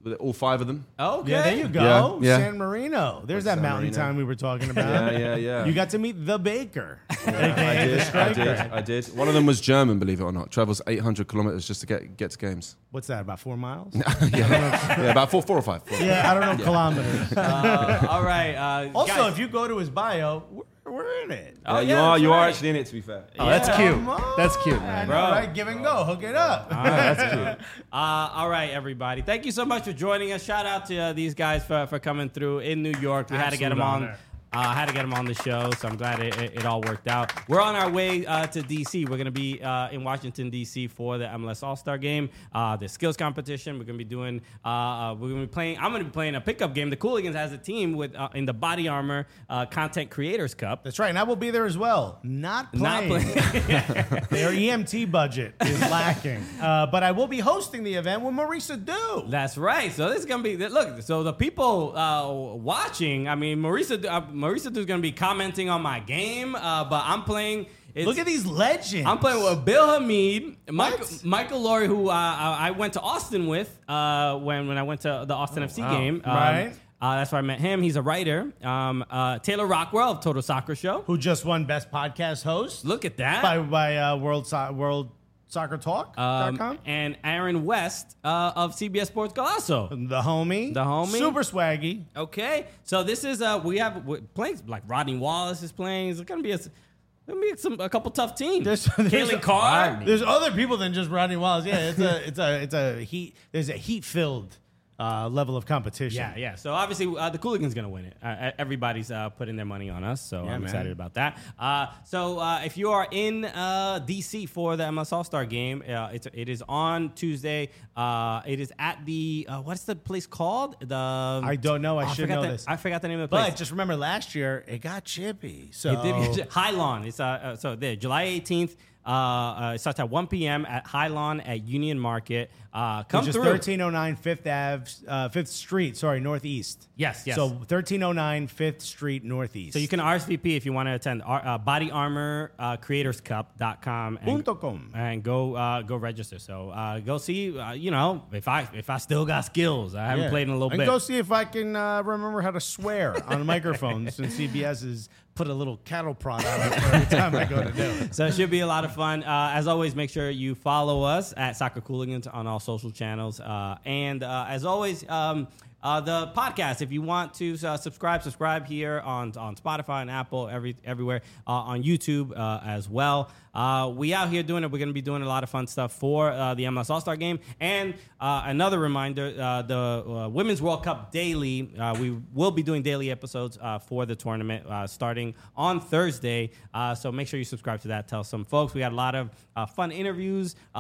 all five of them. Okay. Yeah, there you go. Yeah, yeah. San Marino. There's that San mountain Marino. time we were talking about. Yeah, yeah, yeah. You got to meet the baker. I did, I did, I did. One of them was German, believe it or not. Travels eight hundred kilometers just to get get to games. What's that, about four miles? yeah. yeah, about four, four or five. Four. Yeah, I don't know kilometers. Uh, all right. Uh, Also, guys- if you go to his bio, we're, we're in it. Oh, Yeah, you yeah, are, that's you are right. actually in it. To be fair. Oh, that's Yeah. cute. Come on. That's cute, I man. know, Bro. right? Give and go. Hook it up. That's cute. Uh, all right, everybody. Thank you so much for joining us. Shout out to uh, these guys for, for coming through in New York. We had to get them Absolute on. honor. Uh, had to get them on the show, so I'm glad it, it, it all worked out. We're on our way uh, to D C. We're going to be uh, in Washington, D C for the M L S All-Star Game, uh, the skills competition. We're going to be doing, uh, uh, we're going to be playing, I'm going to be playing a pickup game. The Cooligans has a team with uh, in the Body Armor uh, Content Creators Cup. That's right, and I will be there as well. Not playing. Not playing. Their E M T budget is lacking. Uh, but I will be hosting the event with Marisa Du. That's right. So this is gonna be look. So the people uh, watching, I mean, Marisa, uh, Marisa is gonna be commenting on my game, uh, but I'm playing. It's, Look at these legends. I'm playing with Bill Hamid, Michael, What? Michael Laurie, who uh, I I went to Austin with uh, when when I went to the Austin F C wow. game. Um, Right. Uh, that's where I met him. He's a writer. Um, uh, Taylor Rockwell of Total Soccer Show. Who just won Best Podcast Host Look at that. by, by uh, World, so- World Soccer Talk dot com. Um, and Aaron West uh, of C B S Sports Golazo. The homie. The homie. Super swaggy. Okay, so this is uh we have we're playing like Rodney Wallace is playing. It's gonna be a gonna be some a couple tough teams. There's, there's, Kalen Carr. There's other people than just Rodney Wallace. Yeah, it's a it's a it's a heat. There's a heat filled uh, level of competition. Yeah, yeah. So obviously uh, the Cooligans gonna win it. Uh, everybody's uh, putting their money on us, so Yeah, I'm man. excited about that. Uh, so uh, if you are in uh, D C for the M S All Star Game, uh, it's it is on Tuesday. Uh, it is at the uh, what's the place called? The I don't know. I Oh, should forgot know the- this. I forgot the name of the place. But just remember, last year it got chippy. So It did get- High Lawn. It's uh, uh so there, July eighteenth. Uh, uh, it starts at one p.m. at High Lawn at Union Market. Uh, come which is through. thirteen oh nine Fifth Ave, uh, Fifth Street. Sorry, Northeast. Yes, yes. So thirteen oh nine Fifth Street Northeast. So you can R S V P if you want to attend uh, Body Armor uh, Creators Cup dot com and, Punto com. and go uh, go register. So uh, go see. Uh, you know, if I if I still got skills, I haven't Yeah. played in a little and bit. go see if I can uh, remember how to swear on a microphone since C B S has put a little cattle prod out every time I go to do it. So it should be a lot of fun. Uh, as always, make sure you follow us at Soccer Cooligans on all social channels. Uh, and uh, as always, um, uh, the podcast, if you want to uh, subscribe, subscribe here on, on Spotify and Apple, every everywhere, uh, on YouTube uh, as well. Uh, we out here doing it. We're going to be doing a lot of fun stuff for uh, the M L S All-Star Game. And uh, another reminder, uh, the uh, Women's World Cup Daily, uh, we will be doing daily episodes uh, for the tournament uh, starting on Thursday. Uh, so make sure you subscribe to that. Tell some folks. We got a lot of uh, fun interviews uh, uh,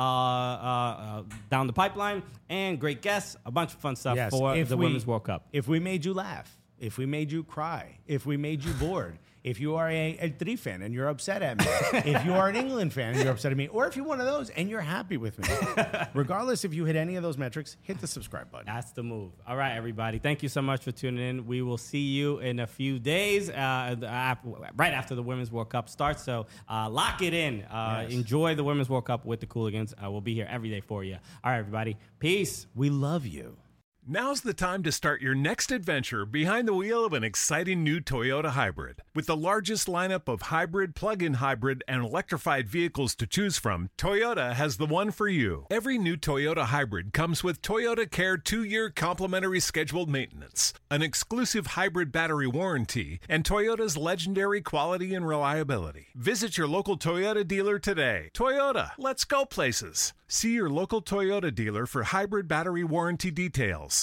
uh, down the pipeline and great guests, a bunch of fun stuff Yes, for if the we- Women's World Cup. If we made you laugh, if we made you cry, if we made you bored, if you are a, a Tri fan and you're upset at me, if you are an England fan and you're upset at me, or if you're one of those and you're happy with me, regardless if you hit any of those metrics, hit the subscribe button. That's the move. All right, everybody. Thank you so much for tuning in. We will see you in a few days, uh, the- ap- right after the Women's World Cup starts. So uh, lock it in. Uh, Yes. Enjoy the Women's World Cup with the Cooligans. Uh, we'll be here every day for you. All right, everybody. Peace. We love you. Now's the time to start your next adventure behind the wheel of an exciting new Toyota hybrid. With the largest lineup of hybrid, plug-in hybrid, and electrified vehicles to choose from, Toyota has the one for you. Every new Toyota hybrid comes with Toyota Care two-year complimentary scheduled maintenance, an exclusive hybrid battery warranty, and Toyota's legendary quality and reliability. Visit your local Toyota dealer today. Toyota, let's go places. See your local Toyota dealer for hybrid battery warranty details.